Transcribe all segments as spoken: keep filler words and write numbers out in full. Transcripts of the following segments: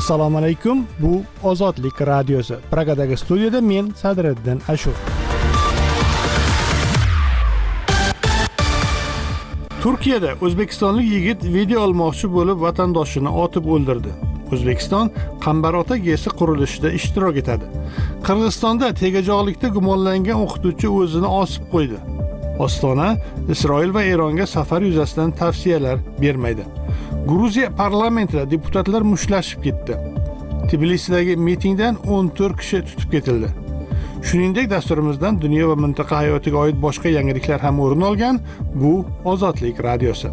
Assalomu alaykum. Bu Ozodlik radiosi. Pragadagi studiyada men Sadriddin Ashur. Turkiyada o'zbekistonlik yigit video olmoqchi bo'lib vatandoshini otib o'ldirdi. O'zbekiston Qambarota gesi qurilishida ishtirok etadi. Qirg'izistonda tegajog'likda gumonlangan o'qituvchi o'zini osib qo'ydi. Ostona Isroil va Eronga safar yuzasidan tavsiyalar bermaydi. Gruziya parlamentida deputatlar mushtlashib ketdi. Tbilisidagi mitingdan o'n to'rt kishi tutib ketildi. Shuningdek, dasturimizdan dunyo va mintaqa hayotiga oid boshqa yangiliklar ham o'rin olgan. Bu Ozodlik radiosi.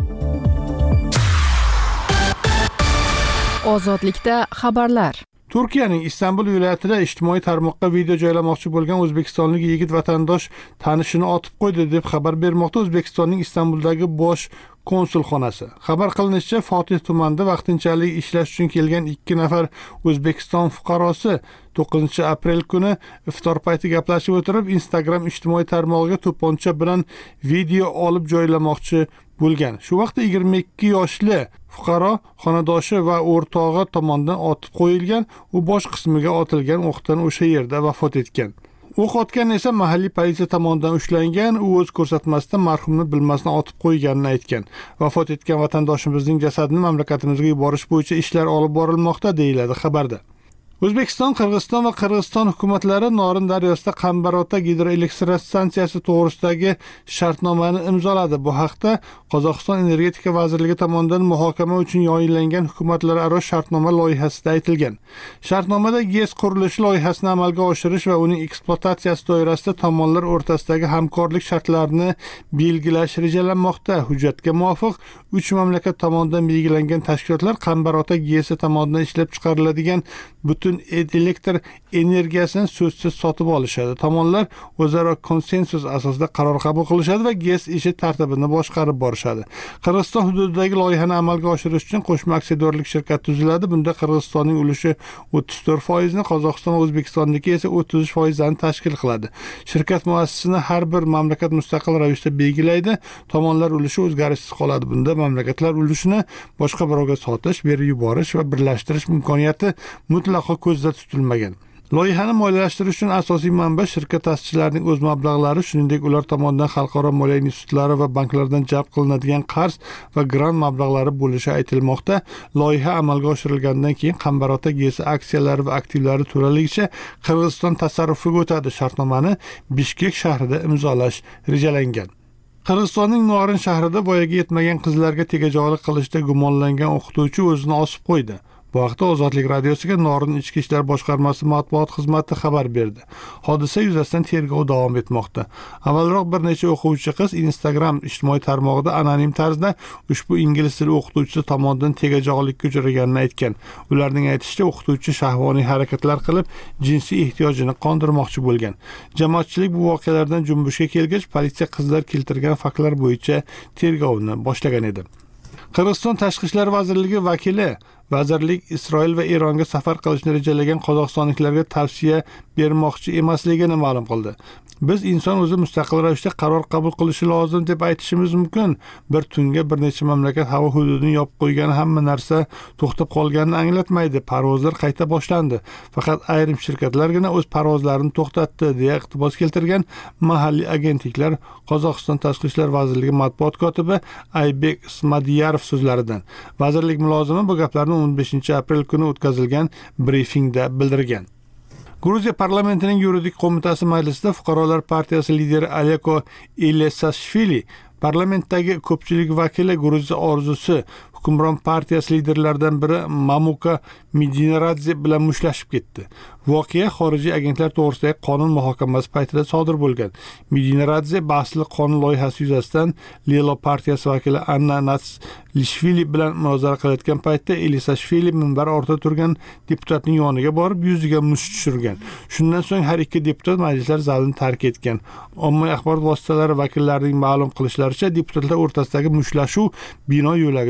Ozodlikda xabarlar. Turkiyaning Istanbul viloyatida ijtimoiy tarmoqqa video joylamoqchi bo'lgan o'zbekistonlik yigit vatandosh tanishini otib qo'ydi deb xabar bermoqda O'zbekistonning Istanbuldagi bosh konsulxonasi. Xabar qilinishicha, Fotih tumanida vaqtinchalik ishlash uchun kelgan ikki nafar O'zbekiston fuqarosi to'qqizinchi aprel kuni iftor payti gaplashib o'tirib, Instagram ijtimoiy tarmog'iga to'pponcha bilan video olib joylamoqchi bo'lgan. Shu vaqtda yigirma ikki yoshli fuqaro xonadoshi va o'rtog'i tomonidan otib qo'yilgan, u bosh qismiga otilgan o'qdan o'sha yerda vafot etgan. O'q otgan esa mahalliy politsiya tomonidan ushlangan, u o'z ko'rsatmasida marhumni bilmasdan otib qo'yganini aytgan. Vafot etgan vatandoshimizning jasadini mamlakatimizga yuborish bo'yicha ishlar olib borilmoqda, deyiladi xabarda. O'zbekiston, Qirg'iziston va Qirg'iziston hukumatlari Norin daryosida Qambarota gidroelektrostansiyasi to'g'risidagi shartnomani imzoladi. Bu haqda Qozog'iston Energetika vazirligi tomonidan muhokama uchun yo'llangan hukumatlararo shartnoma loyihasida aytilgan. Shartnomada GES qurilishi loyihasini amalga oshirish va uning ekspluatatsiyasi doirasida tomonlar o'rtasidagi hamkorlik shartlarini belgilash rejalanmoqda. Hujjatga muvofiq uch mamlakat tomonidan belgilangan tashkilotlar Qambarota GES tomonidan ishlab chiqariladigan butun elektr energiyasini so'zsiz sotib olishadi. Tomonlar o'zaro konsensus asosida qaror qabul qilishadi va GES ishi tartibini boshqarib borishadi. Qirg'iziston hududidagi loyihani amalga oshirish uchun qo'shma aksiyadorlik shirkati tuziladi. Bunda Qirg'izistonning ulushi o'ttiz to'rt foiz ni, Qozog'iston va O'zbekistonniki esa o'ttiz uch foiz ni tashkil qiladi. Shirkat muassisini har bir mamlakat mustaqil ravishda belgilaydi. Tomonlar ulushi o'zgarishsiz qoladi. Bunda mamlakatlar ulushini boshqa birovga sotish, berib yuborish va birlashtirish imkoniyati mutlaqo ko'zda tutilmagan. Loyihani moliyalashtirish uchun asosiy manba shirkat ta'sischilarining o'z mablag'lari, shuningdek ular tomonidan xalqaro moliya institutlari va banklardan jalb qilinadigan qarz va grant mablag'lari bo'lishi aytilmoqda. Loyiha amalga oshirilgandan keyin Qambarota GES aksiyalari va aktivlari to'laligicha Qirg'iziston tasarrufiga o'tadi. Shartnomani Bishkek shahrida imzolash rejalangan. Qirg'izistonning Norin shahrida voyaga yetmagan qizlarga tegajog'lik qilishda gumonlangan o'qituvchi o'zini osib qo'ydi. Bu haqda Ozodlik radiosiga Norin Ichki ishlar boshqarmasi matbuot xizmati xabar berdi. Hodisa yuzasidan tergov davom etmoqda. Avvalroq bir necha o'quvchi qiz Instagram ijtimoiy tarmog'ida anonim tarzda ushbu ingliz tili o'qituvchisi tomonidan tegajog'likka uchraganini aytgan. Ularning aytishicha, o'qituvchi shahvoniy harakatlar qilib, jinsiy ehtiyojini qondirmoqchi bo'lgan. Jamoatchilik bu voqealardan junbushga kelgach, politsiya qizlar keltirgan faktlar bo'yicha tergovni boshlagan edi. Qirg'iziston Tashqi ishlar vazirligi vakili vazirlik Isroil va Eronga safar qilishni rejalagan qozog'istonliklarga tavsiya bermoqchi emasligini ma'lum qildi. Biz inson o'zi mustaqil ravishda qaror qabul qilishi lozim deb aytishimiz mumkin. Bir tunga bir necha mamlakat havo hududini yopib qo'ygani hamma narsa to'xtab qolganini anglatmaydi. Parvozlar qayta boshlandi. Faqat ayrim shirkatlargina o'z parvozlarini to'xtatdi, deya iqtibos keltirgan mahalliy agentliklar Qozog'iston Tashqi ishlar vazirligi matbuot kotibi Aybek Ismadiyarov so'zlaridan. Vazirlik mulozimi bu gaplarni o'n beshinchi aprel kuni o'tkazilgan brifingda bildirgan. Gruziya parlamentining yuridik qo'mitasi majlisida Fuqarolar partiyasi lideri Aleko Ilesashvili, parlamentdagi ko'pchilik vakili Gruziya orzusi hukmron partiyasi liderlaridan biri Mamuka Midinaradze bilan mushtlashib ketdi. Voqea xorijiy agentlar to'g'risidagi qonun muhokamasi paytida sodir bo'lgan. Midinaradze bahsli qonun loyihasi yuzasidan Lelo partiyasi vakili Anna Natslishvili bilan munozara qilayotgan paytda Ilisashvili minbar ortida turgan deputatning yoniga borib, yuziga musht tushirgan. Shundan so'ng har ikki deputat majlislar zalini tark etgan. Ommaviy axborot vositalari vakillarining ma'lum qilishlaricha, deputatlar o'rtasidagi mushlashuv bino yo'lagida davom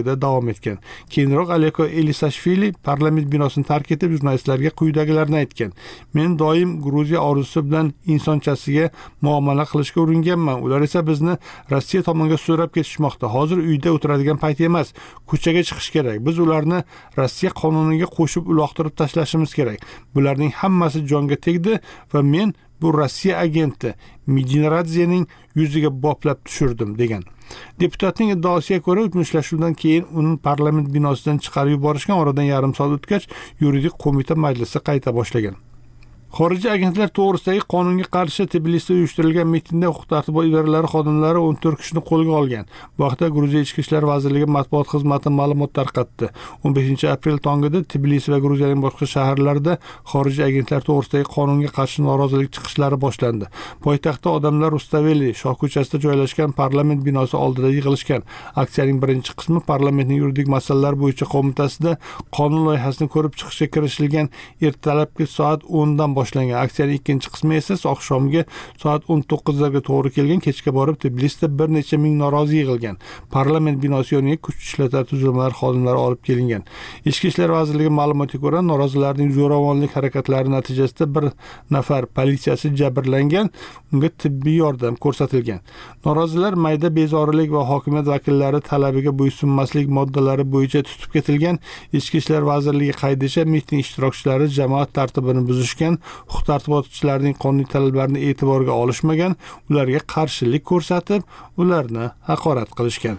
davom etgan. Keyinroq Aleko Elisashvili parlament binosini tark etib, jurnalistlarga quyidagilarni aytgan: "Men doim Gruziya orzusi bilan insonchasiga muomala qilishga uringanman. Ular esa bizni Rossiya tomonga so'rab ketishmoqda. Hozir uyda o'tiradigan payt emas, ko'chaga chiqish kerak. Biz ularni Rossiya qonuniga qo'shib uloqtirib tashlashimiz kerak. Bularning hammasi jonga tegdi va men bu Rossiya agenti Medinradzening yuziga boplab tushirdim" degan. Deputatning iddaosiga ko'ra, mushtlashuvdan keyin uni parlament binosidan chiqarib yuborishgan. Oradan yarim soat o'tgach, yuridik qo'mita majlisi qayta boshlagan. Xorijiy agentlar to'g'risidagi qonunga qarshi Tbilisida uyushtirilgan mitingda huquq-tartibot idoralari xodimlari o'n to'rt kishini qo'lga olgan. Bu haqda Gruziya Ichki ishlar vazirligi matbuot xizmati ma'lumot tarqatdi. o'n beshinchi aprel tongida Tbilisi va Gruziyaning boshqa shaharlarida xorijiy agentlar to'g'risidagi qonunga qarshi norozilik chiqishlari boshlandi. Poytaxtda odamlar Rustaveli shoh ko'chasida joylashgan parlament binosi oldida yig'ilishgan. Aksiyaning birinchi qismi parlamentning yuridik masalalar bo'yicha qo'mitasida qonun loyihasini ko'rib chiqishga kirishilgan ertalabki soat o'ndan boshlangan. Aksiyaning ikkinchi qismi esa oqshomgi soat o'n to'qqizlarga to'g'ri kelgan. Kechga borib Tbilisida bir necha ming norozi yig'ilgan. Parlament binosi yoniga kuch ishlatar tuzilmalar xodimlari olib kelingan. Ichki ishlar vazirligi ma'lumotiga ko'ra, norozilarning zo'ravonlik harakatlari natijasida bir nafar politsiyachi jabrlangan, unga tibbiy yordam ko'rsatilgan. Norozilar mayda bezorilik va hokimiyat vakillari talabiga bo'ysunmaslik moddalari bo'yicha tutib ketilgan. Ichki ishlar vazirligi qaydishicha, miting ishtirokchilari jamoat tartibini buzishgan, huquq-tartibotchilarning qonuniy talablarini e'tiborga olishmagan, ularga qarshilik ko'rsatib, ularni haqorat qilishgan.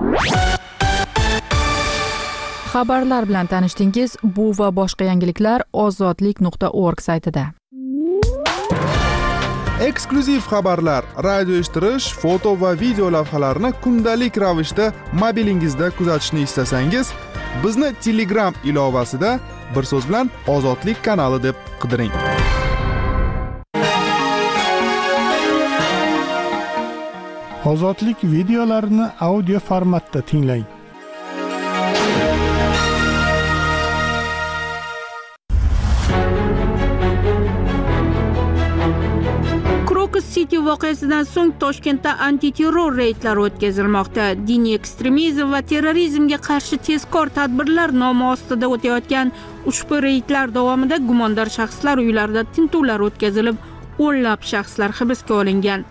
Xabarlar bilan tanishdingiz. Bu va boshqa yangiliklar ozodlik nuqta org saytida. Eksklyuziv xabarlar, radio eshittirish, foto va video lavhalarni kundalik ravishda mobilingizda kuzatishni istasangiz, bizni Telegram ilovasida bir so'z bilan Ozodlik kanali deb qidiring. Ozodlik videolarini audio formatda tinglang. City voqeasidan so'ng Toshkentda antiterror reydlari o'tkazilmoqda. Diniy ekstremizm va terrorizmga qarshi tezkor tadbirlar nomi ostida o'tayotgan ushbu reydlar davomida gumondor shaxslar uylarida tintuvlar o'tkazilib, o'nlab shaxslar hibsga olingan.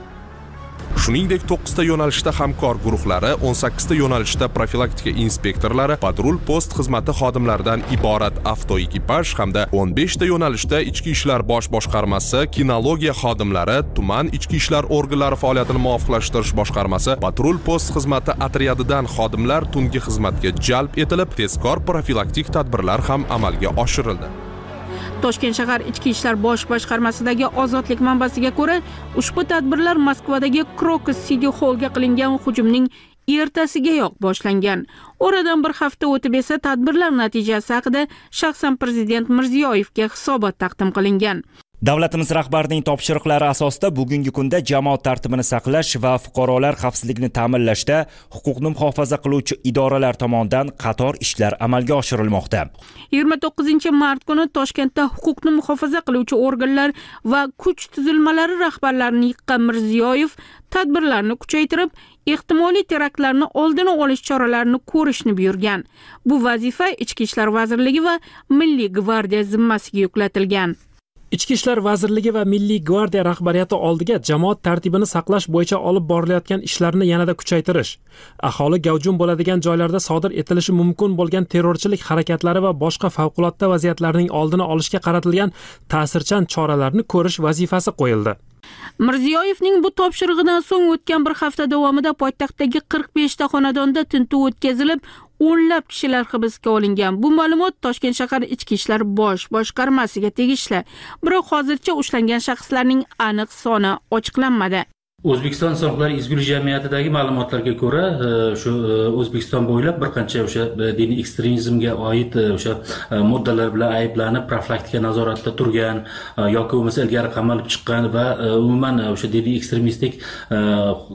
Shuningdek, to'qqizta yo'nalishda hamkor guruhlari, o'n sakkizta yo'nalishda profilaktika inspektorlari, patrul post xizmati xodimlaridan iborat avtoekipaj hamda o'n beshta yo'nalishda ichki ishlar bosh boshqarmasi, kinologiya xodimlari, tuman ichki ishlar organlari faoliyatini muvofiqlashtirish boshqarmasi, patrul post xizmati otryadidan xodimlar tungi xizmatga jalb etilib, tezkor profilaktik tadbirlar ham amalga oshirildi. Toshkent shahar ichki ishlar bosh boshqarmasidagi Ozodlik manbasiga ko'ra, ushbu tadbirlar Moskvadagi Crocus City Hallga qilingan hujumning ertasigayoq boshlangan. Oradan bir hafta o'tib esa tadbirlar natijasi haqida shaxsan prezident Mirziyoyevga hisobot taqdim qilingan. Davlatimiz rahbarining topshiriqlari asosida bugungi kunda jamoat tartibini saqlash va fuqarolar xavfsizligini ta'minlashda huquqni muhofaza qiluvchi idoralar tomonidan qator ishlar amalga oshirilmoqda. yigirma to'qqizinchi mart kuni Toshkentda huquqni muhofaza qiluvchi organlar va kuch tuzilmalari rahbarlarini yiqqan Mirziyoyev tadbirlarni kuchaytirib, ehtimoliy teraktlarni oldini olish choralarini ko'rishni buyurgan. Bu vazifa Ichki ishlar vazirligi va Milliy gvardiya zimmasiga yuklatilgan. Ichki ishlar vazirligi va Milliy gvardiya rahbariyati oldiga jamoat tartibini saqlash bo'yicha olib borilayotgan ishlarni yanada kuchaytirish, aholi gavjum bo'ladigan joylarda sodir etilishi mumkin bo'lgan terrorchilik harakatlari va boshqa favqulodda vaziyatlarning oldini olishga qaratilgan ta'sirchan choralarni ko'rish vazifasi qo'yildi. Mirziyoyevning bu topshirig'idan so'ng o'tgan bir hafta davomida poytaxtdagi qirq beshta xonadonda tintuv o'tkazilib, o'nlab kishilar hibsga olingan. Bu ma'lumot Toshkent shahar ichki ishlar bosh boshqarmasiga tegishli. Biroq hozircha ushlangan shaxslarning aniq soni ochiqlanmadi. O'zbekiston Insonlar izgulik jamiyatidagi ma'lumotlarga ko'ra, shu O'zbekiston bo'ylab bir qancha o'sha diniy ekstremizmga oid o'sha moddalar bilan ayblanib profilaktika nazoratida turgan yoki bo'lmasa ilgari qamalib chiqqan va umuman o'sha diniy ekstremistik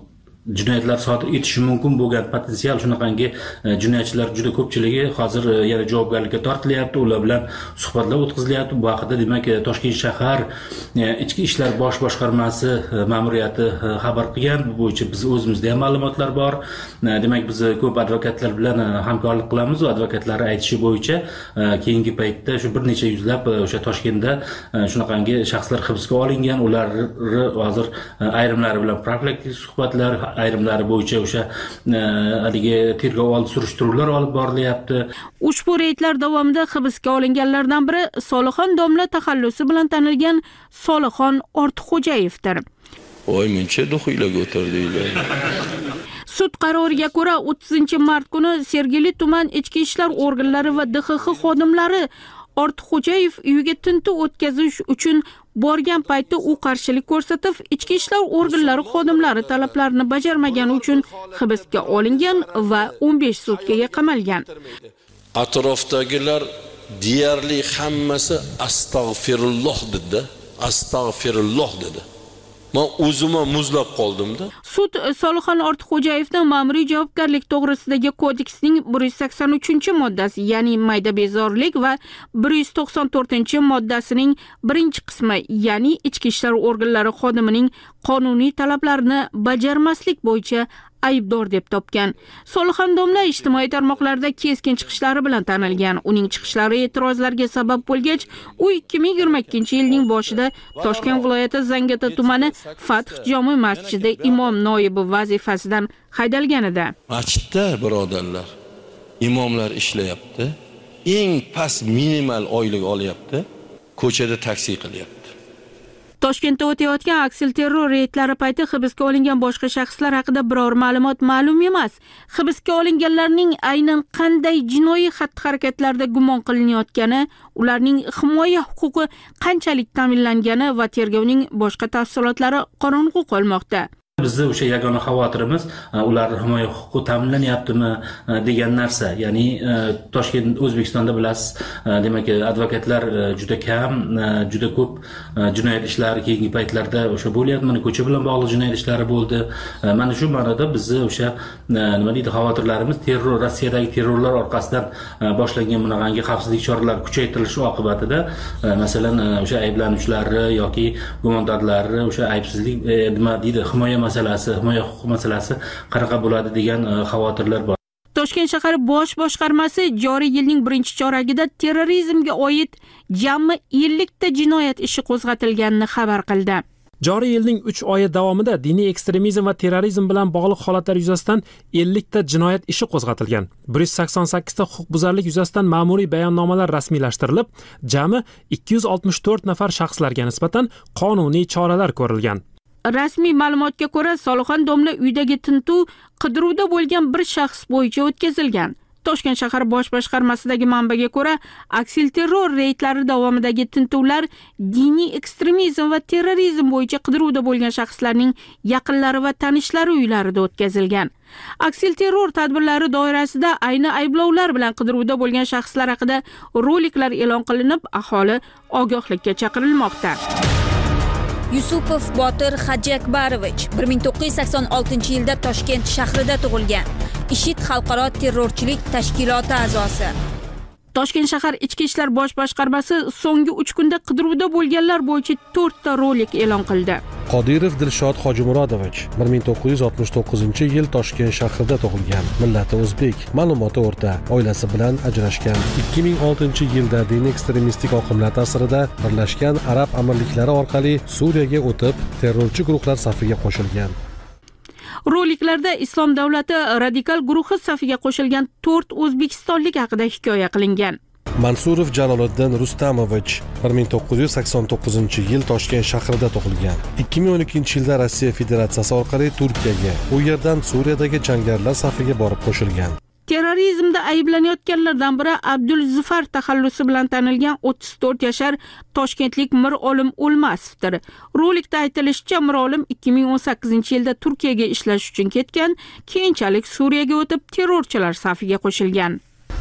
jinoyatlar sodir etishi mumkin bo'lgan potensial shunaqangi jinoyatchilar juda ko'pchiligi hozir yana javobgarlikka tortilyapti, ular bilan suhbatlar o'tkazilyapti. Bu haqida demak Toshkent shahar ichki ishlar bosh boshqarmasi ma'muriyati xabar qilgan. Bu bo'yicha biz o'zimizda ham ma'lumotlar bor. Demak biz ko'p advokatlar bilan hamkorlik qilamiz va advokatlar aytishi bo'yicha keyingi paytda shu bir necha yuzlab o'sha Toshkentda shunaqangi shaxslar hibsga olingan. Ularni hozir ayrimlari bilan profilaktik suhbatlar, ayrimlari bo'yicha o'sha haligi tergov oldi surishtiruvlar olib borilyapti. Ushbu reydlar davomida hibsga olinganlardan biri Solixon domla taxallusi bilan tanilgan Solixon Ortiqxo'jayevdir. Voy, mencha duxiylarga o'tirdinglar. Sud qaroriga ko'ra o'ttizinchi mart kuni Sergeli tuman ichki ishlar organlari va D X X xodimlari Ortiqxo'jayev uyiga tintuv o'tkazish uchun borgan paytda u qarshilik ko'rsatib, ichki ishlar organlari xodimlari talablarini bajarmagani uchun hibsga olingan va o'n besh sutkaga qamalgan. Atrofdagilar deyarli hammasi astag'firulloh dedi, astag'firulloh dedi. Men o'zim ham muzlab qoldim-da. Sud Solixon Ortiqxo'jayevni ma'muriy javobgarlik to'g'risidagi kodeksning bir yuz sakson uchinchi moddasi, ya'ni mayda bezorilik va bir yuz to'qson to'rtinchi moddasining birinchi qismi, ya'ni ichki ishlar organlari xodimining qonuniy talablarini bajarmaslik bo'yicha aybdor deb topgan. Solixon domla ijtimoiy tarmoqlarda keskin chiqishlari bilan tanilgan. Uning chiqishlari e'tirozlarga sabab bo'lgach, u ikki ming yigirma ikkinchi yilning boshida Toshkent viloyati Zangata tumani Fath jome masjidi imom noibi vazifasidan haydalgan edi. Masjidda birodarlar, imomlar ishlayapti, eng past minimal oylik olyapti, ko'chada taksi qilyapti. Toshkentda o'tayotgan aksilterror reydlari payti hibsga olingan boshqa shaxslar haqida biror ma'lumot ma'lum emas. Hibsga olinganlarning aynan qanday jinoiy xatti-harakatlarda gumon qilinayotgani, ularning himoya huquqi qanchalik ta'minlangani va tergovning boshqa tafsilotlari qorong'u qolmoqda. Bizda o'sha yagona xavotirimiz ularning himoya huquqi ta'minlanyaptimi degan narsa. Ya'ni Toshkent O'zbekistonda bilasiz, demak advokatlar juda kam, juda ko'p jinoyat ishlari keyingi paytlarda o'sha bo'lyapti. Mana ko'cha bilan bog'liq jinoyat ishlari bo'ldi. Mana shu ma'noda bizni o'sha nima deydi xavotirlarimiz terror, Rossiyadagi terrorlar orqasidan boshlangan bunaqangi xavfsizlik choralari kuchaytirilishi oqibatida masalan o'sha ayblanuvchilari yoki gumondorlari o'sha aybsizlik nima deydi himoya masalasi, himoya huquqi masalasi qanaqa bo'ladi degan xavotirlar bor. Toshkent shahar bosh boshqarmasi joriy yilning birinchi choragida terrorizmga oid jami ellik ta jinoyat ishi qo'zg'atilganini xabar qildi. Joriy yilning uch oyi davomida diniy ekstremizm va terrorizm bilan bog'liq holatlar yuzasidan ellik ta jinoyat ishi qo'zg'atilgan. bir yuz sakson sakkiz ta huquqbuzarlik yuzasidan ma'muriy bayonnomalar rasmiylashtirilib, jami ikki yuz oltmish to'rt nafar shaxslarga nisbatan qonuniy choralar ko'rilgan. Rasmiy ma'lumotga ko'ra, Solixon domla uydagi tintuv qidiruvda bo'lgan bir shaxs bo'yicha o'tkazilgan. Toshkent shahar bosh boshqarmasidagi manbaga ko'ra, aksilterror reydlari davomidagi tintuvlar diniy ekstremizm va terrorizm bo'yicha qidiruvda bo'lgan shaxslarning yaqinlari va tanishlari uylarida o'tkazilgan. Aksilterror tadbirlari doirasida ayni ayblovlar bilan qidiruvda bo'lgan shaxslar haqida roliklar e'lon qilinib, aholi ogohlikka chaqirilmoqda. Yusupov Botir Hajakbarovich bir ming to'qqiz yuz sakson oltinchi yilda Toshkent shahrida tug'ilgan. IShID xalqaro terrorchilik tashkiloti a'zosi. Toshkent shahar ichki ishlar bosh boshqarmasi so'nggi uch kunda qidiruvda bo'lganlar bo'yicha to'rt ta rolik e'lon qildi. Qodirov Dilshod Hojimurodovich bir ming to'qqiz yuz oltmish to'qqizinchi yil Toshkent shahrida tug'ilgan. Millati o'zbek, ma'lumoti o'rta, oilasi bilan ajrashgan. ikki ming oltinchi yilda diniy ekstremistik oqimlar ta'sirida Birlashgan Arab Amirliklari orqali Suriyaga o'tib, terrorchi guruhlar safiga qo'shilgan. Roliklarda Islom davlati radikal guruhi safiga qo'shilgan to'rt o'zbekistonlik haqida hikoya qilingan. Mansurov Jaloliddin Rustamovich bir ming to'qqiz yuz sakson to'qqizinchi yil Toshkent shahrida tug'ilgan. ikki ming o'n ikkinchi yilda Rossiya Federatsiyasi orqali Turkiyaga, u yerdan Suriyadagi jangarilar safiga borib qo'shilgan. Terrorizmda ayblanayotganlardan biri Abdulzufar taxallusi bilan tanilgan o'ttiz to'rt yashar toshkentlik Mirolim O'lmasovdir. Rolikda aytilishicha, Mirolim ikki ming o'n sakkizinchi yilda Turkiyaga ishlash uchun ketgan, keyinchalik Suriyaga o'tib terrorchilar safiga qo'shilgan.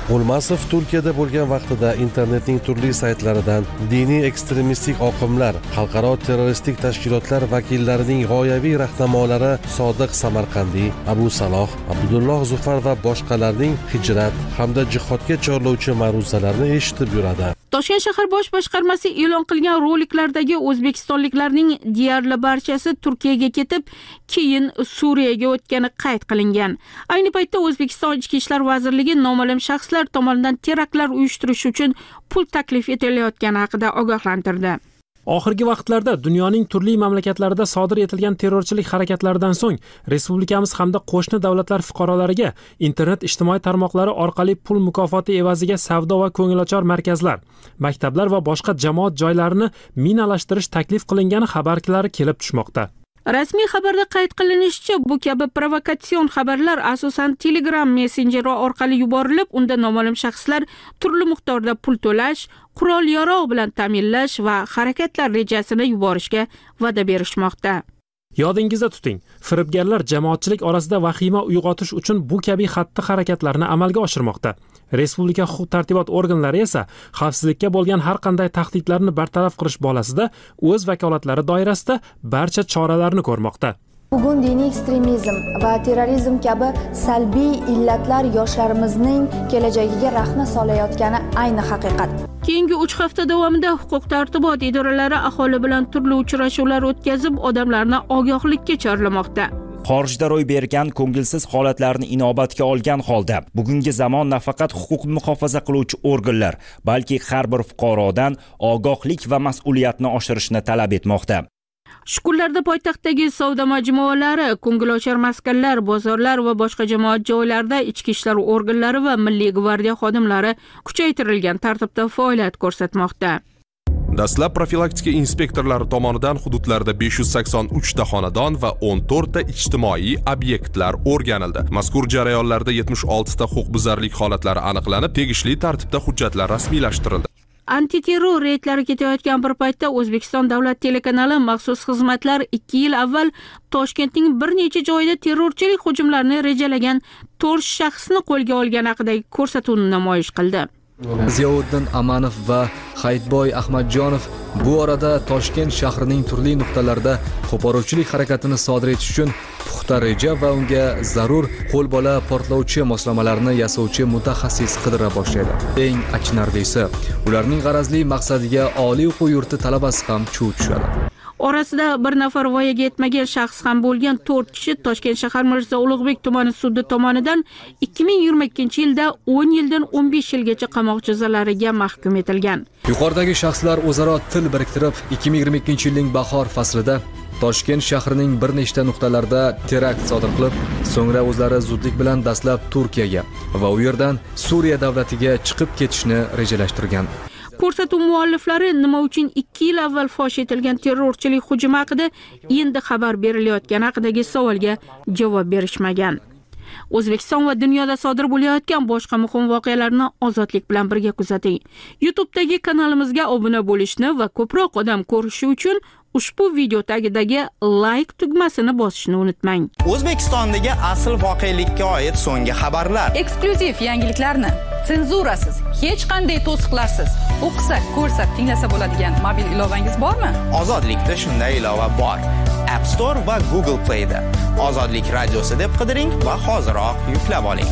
G'ulmasov Turkiyada bo'lgan vaqtida internetning turli saytlaridan diniy ekstremistik oqimlar, xalqaro terroristik tashkilotlar vakillarining g'oyaviy rahnamolari Sodiq Samarqandiy, Abu Saloh, Abdulloh Zufar va boshqalarning hijrat hamda jihodga chorlovchi ma'ruzalarini eshitib yuradi. Toshkent shahar bosh boshqarmasi e'lon qilgan roliklardagi o'zbekistonliklarning deyarli barchasi Turkiyaga ketib, keyin Suriyaga o'tgani qayd qilingan. Ayni paytda O'zbekiston Ichki ishlar vazirligi noma'lum shaxslar tomonidan teraktlar uyushtirish uchun pul taklif etilayotgani haqida ogohlantirdi. Oxirgi vaqtlarda dunyoning turli mamlakatlarida sodir etilgan terrorchilik harakatlaridan so'ng respublikamiz hamda qo'shni davlatlar fuqarolariga internet ijtimoiy tarmoqlari orqali pul mukofoti evaziga savdo va ko'ngilochar markazlar, maktablar va boshqa jamoat joylarini minalashtirish taklif qilingani xabarlari kelib tushmoqda. Rasmiy xabarda qayd qilinishicha, bu kabi provokatsion xabarlar asosan Telegram messenjeri orqali yuborilib, unda noma'lum shaxslar turli miqdorda pul to'lash, qurol-yarog' bilan ta'minlash va harakatlar rejasini yuborishga va'da berishmoqda. Yodingizda tuting, firibgarlar jamoatchilik orasida vahima uyg'otish uchun bu kabi xatti-harakatlarni amalga oshirmoqda. Respublika huquq-tartibot organlari esa xavfsizlikka bo'lgan har qanday tahdidlarni bartaraf qilish borasida o'z vakolatlari doirasida barcha choralarni ko'rmoqda. Bugun diniy ekstremizm va terrorizm kabi salbiy illatlar yoshlarimizning kelajagiga rahna solayotgani ayni haqiqat. Keyingi uch hafta davomida huquq-tartibot idoralari aholi bilan turli uchrashuvlar o'tkazib, odamlarni ogohlikka chorlamoqda. Xorijda ro'y bergan ko'ngilsiz holatlarni inobatga olgan holda bugungi zamon nafaqat huquqni muhofaza qiluvchi organlar, balki har bir fuqarodan ogohlik va mas'uliyatni oshirishni talab etmoqda. Shu kunlarda poytaxtdagi savdo majmualari, ko'ngilochar maskanlar, bozorlar va boshqa jamoat joylarida ichki ishlar organlari va Milliy gvardiya xodimlari kuchaytirilgan tartibda faoliyat ko'rsatmoqda. Dastlab profilaktika inspektorlari tomonidan hududlarda besh yuz sakson uch ta xonadon va o'n to'rt ta ijtimoiy obyektlar o'rganildi. Mazkur jarayonlarda yetmish olti ta huquqbuzarlik holatlari aniqlanib, tegishli tartibda hujjatlar rasmiylashtirildi. Antiterror reydlari ketayotgan bir paytda O'zbekiston davlat telekanali maxsus xizmatlar ikki yil avval Toshkentning bir necha joyida terrorchilik hujumlarini rejalagan to'rt shaxsni qo'lga olgani haqidagi ko'rsatuvni namoyish qildi. Ziyovuddin Amanov va Hayitboy Ahmadjonov bu orada Toshkent shahrining turli nuqtalarida qo'poruvchilik harakatini sodir etish uchun puxta reja va unga zarur qo'lbola portlovchi moslamalarni yasovchi mutaxassis qidira boshlaydi. Eng achinarlisi, ularning g'arazli maqsadiga oliy o'quv yurti talabasi ham chuv tushadi. Orasida bir nafar voyaga yetmagan shaxs ham bo'lgan to'rt kishi Toshkent shahar Mirzo Ulug'bek tumani sudi tomonidan ikki ming yigirma ikkinchi yilda o'n yildan o'n besh yilgacha qamoq jazolariga mahkum etilgan. Yuqoridagi shaxslar o'zaro til biriktirib, ikki ming yigirma ikkinchi yilning bahor faslida Toshkent shahrining bir nechta nuqtalarida terakt sodir qilib, so'ngra o'zlari zudlik bilan dastlab Turkiyaga va u yerdan Suriya davlatiga chiqib ketishni rejalashtirgan. Ko'rsatuv mualliflari nima uchun ikki yil avval fosh etilgan terrorchilik hujumi haqida endi xabar berilayotgani haqidagi savolga javob berishmagan. O'zbekiston va dunyoda sodir bo'layotgan boshqa muhim voqealarni ozodlik bilan birga kuzating. YouTube'dagi kanalimizga obuna bo'lishni va ko'proq odam ko'rishi uchun ushbu video tagidagi like tugmasini bosishni unutmang. O'zbekistondagi asl voqelikka oid so'nggi xabarlar, eksklyuziv yangiliklarni senzurasiz, hech qanday to'siqlarsiz o'qisa, ko'rsa, tinglasa bo'ladigan mobil ilovangiz bormi? Ozodlikda shunday ilova bor. App Store va Google Play da Ozodlik radiosi deb qidiring va hoziroq yuklab oling.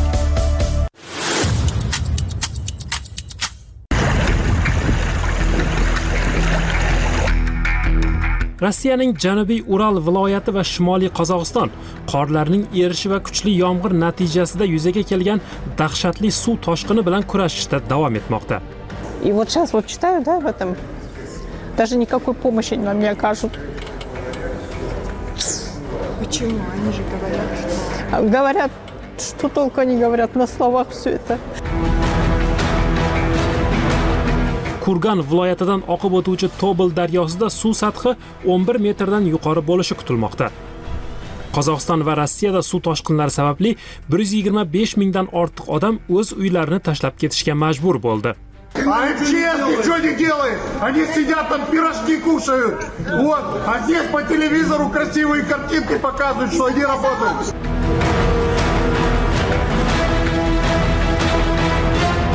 Rossiyaning Janubiy Ural viloyati va Shimoliy Qozog'iston qorlarning erishi va kuchli yomg'ir natijasida yuzaga kelgan dahshatli suv toshqini bilan kurashishda davom etmoqda. И вот сейчас вот читаю, да, в этом даже никакой помощи нам не окажут. Почему? Они же говорят, что... Говорят, что только они говорят, на словах все это. Kurgan viloyatidan oqib o'tuvchi Tobel daryosida suv sathi o'n bir metrdan yuqori bo'lishi kutilmoqda. Qozog'iston va Rossiyada suv toshqinlari sababli bir yuz yigirma besh mingdan ortiq odam o'z uylarini tashlab ketishga majbur bo'ldi. А честные что не делают? Они сидят там пирожки кушают. Вот, а здесь по телевизору красивые картинки показывают, что они работают.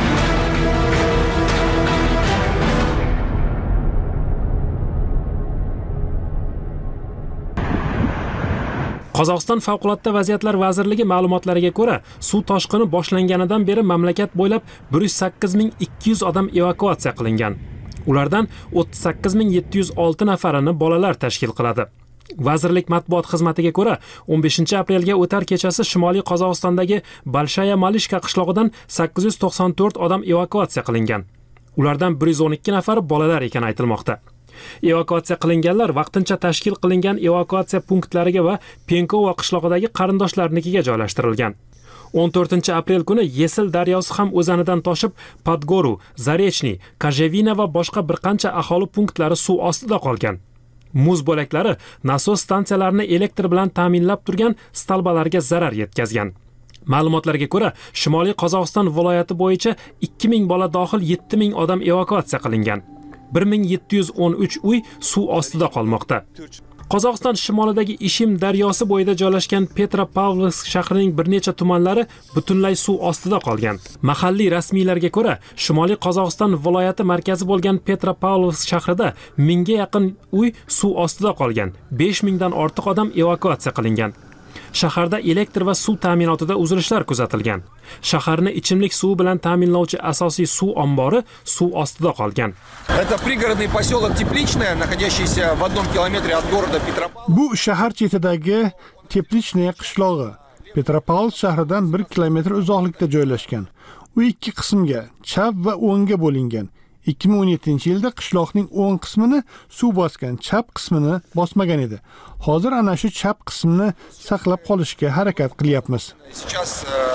Qozog'iston favqulodda vaziyatlar vazirligi ma'lumotlariga ko'ra, suv toshqini boshlanganidan beri mamlakat bo'ylab bir yuz sakkiz ming ikki yuz odam evakuatsiya qilingan. Ulardan o'ttiz sakkiz ming yetti yuz olti nafarini bolalar tashkil qiladi. Vazirlik matbuot xizmatiga ko'ra, o'n beshinchi aprelga o'tar kechasi Shimoliy Qozog'istondagi Balshaya Malishka qishlog'idan sakkiz yuz to'qson to'rt odam evakuatsiya qilingan. Ulardan bir yuz o'n ikki nafari bolalar ekani aytilmoqda. Evakuatsiya qilinganlar vaqtincha tashkil qilingan evakuatsiya punktlariga va Penkova qishlog'idagi qarindoshlarnikiga joylashtirilgan. o'n to'rtinchi aprel kuni Yesil daryosi ham o'zanidan toshib, Podgoru, Zarechniy, Kajevina va boshqa bir qancha aholi punktlari suv ostida qolgan. Muz bo'laklari nasos stansiyalarini elektr bilan ta'minlab turgan stalbalarga zarar yetkazgan. Ma'lumotlarga ko'ra, Shimoliy Qozog'iston viloyati bo'yicha ikki ming bola dohil yetti ming odam evakuatsiya qilingan. bir ming yetti yuz o'n uch uy suv ostida qolmoqda. Qozog'iston shimolidagi Ishim daryosi bo'yida joylashgan Petropavlovsk shahrining bir necha tumanlari butunlay suv ostida qolgan. Mahalliy rasmiylarga ko'ra, Shimoliy Qozog'iston viloyati markazi bo'lgan Petropavlovsk shahrida mingga yaqin uy suv ostida qolgan. besh mingdan ortiq odam evakuatsiya qilingan. Shaharda elektr va suv ta'minotida uzilishlar kuzatilgan. Shaharni ichimlik suvi bilan ta'minlovchi asosiy suv ombori suv ostida qolgan. Это пригородный поселок Тепличное, находящийся в одном километре от города Петропавловск. Bu shahar chetidagi Teplichne qishlog'i Petropavlovsk shahridan bir kilometr uzoqlikda joylashgan. U ikki qismga, chap va o'ngga bo'lingan. ikki ming o'n yettinchi yilda qishloqning o'ng qismini suv bosgan, chap qismini bosmagan edi. Hozir ana shu chap qismini saqlab qolishga harakat qilyapmiz. Сейчас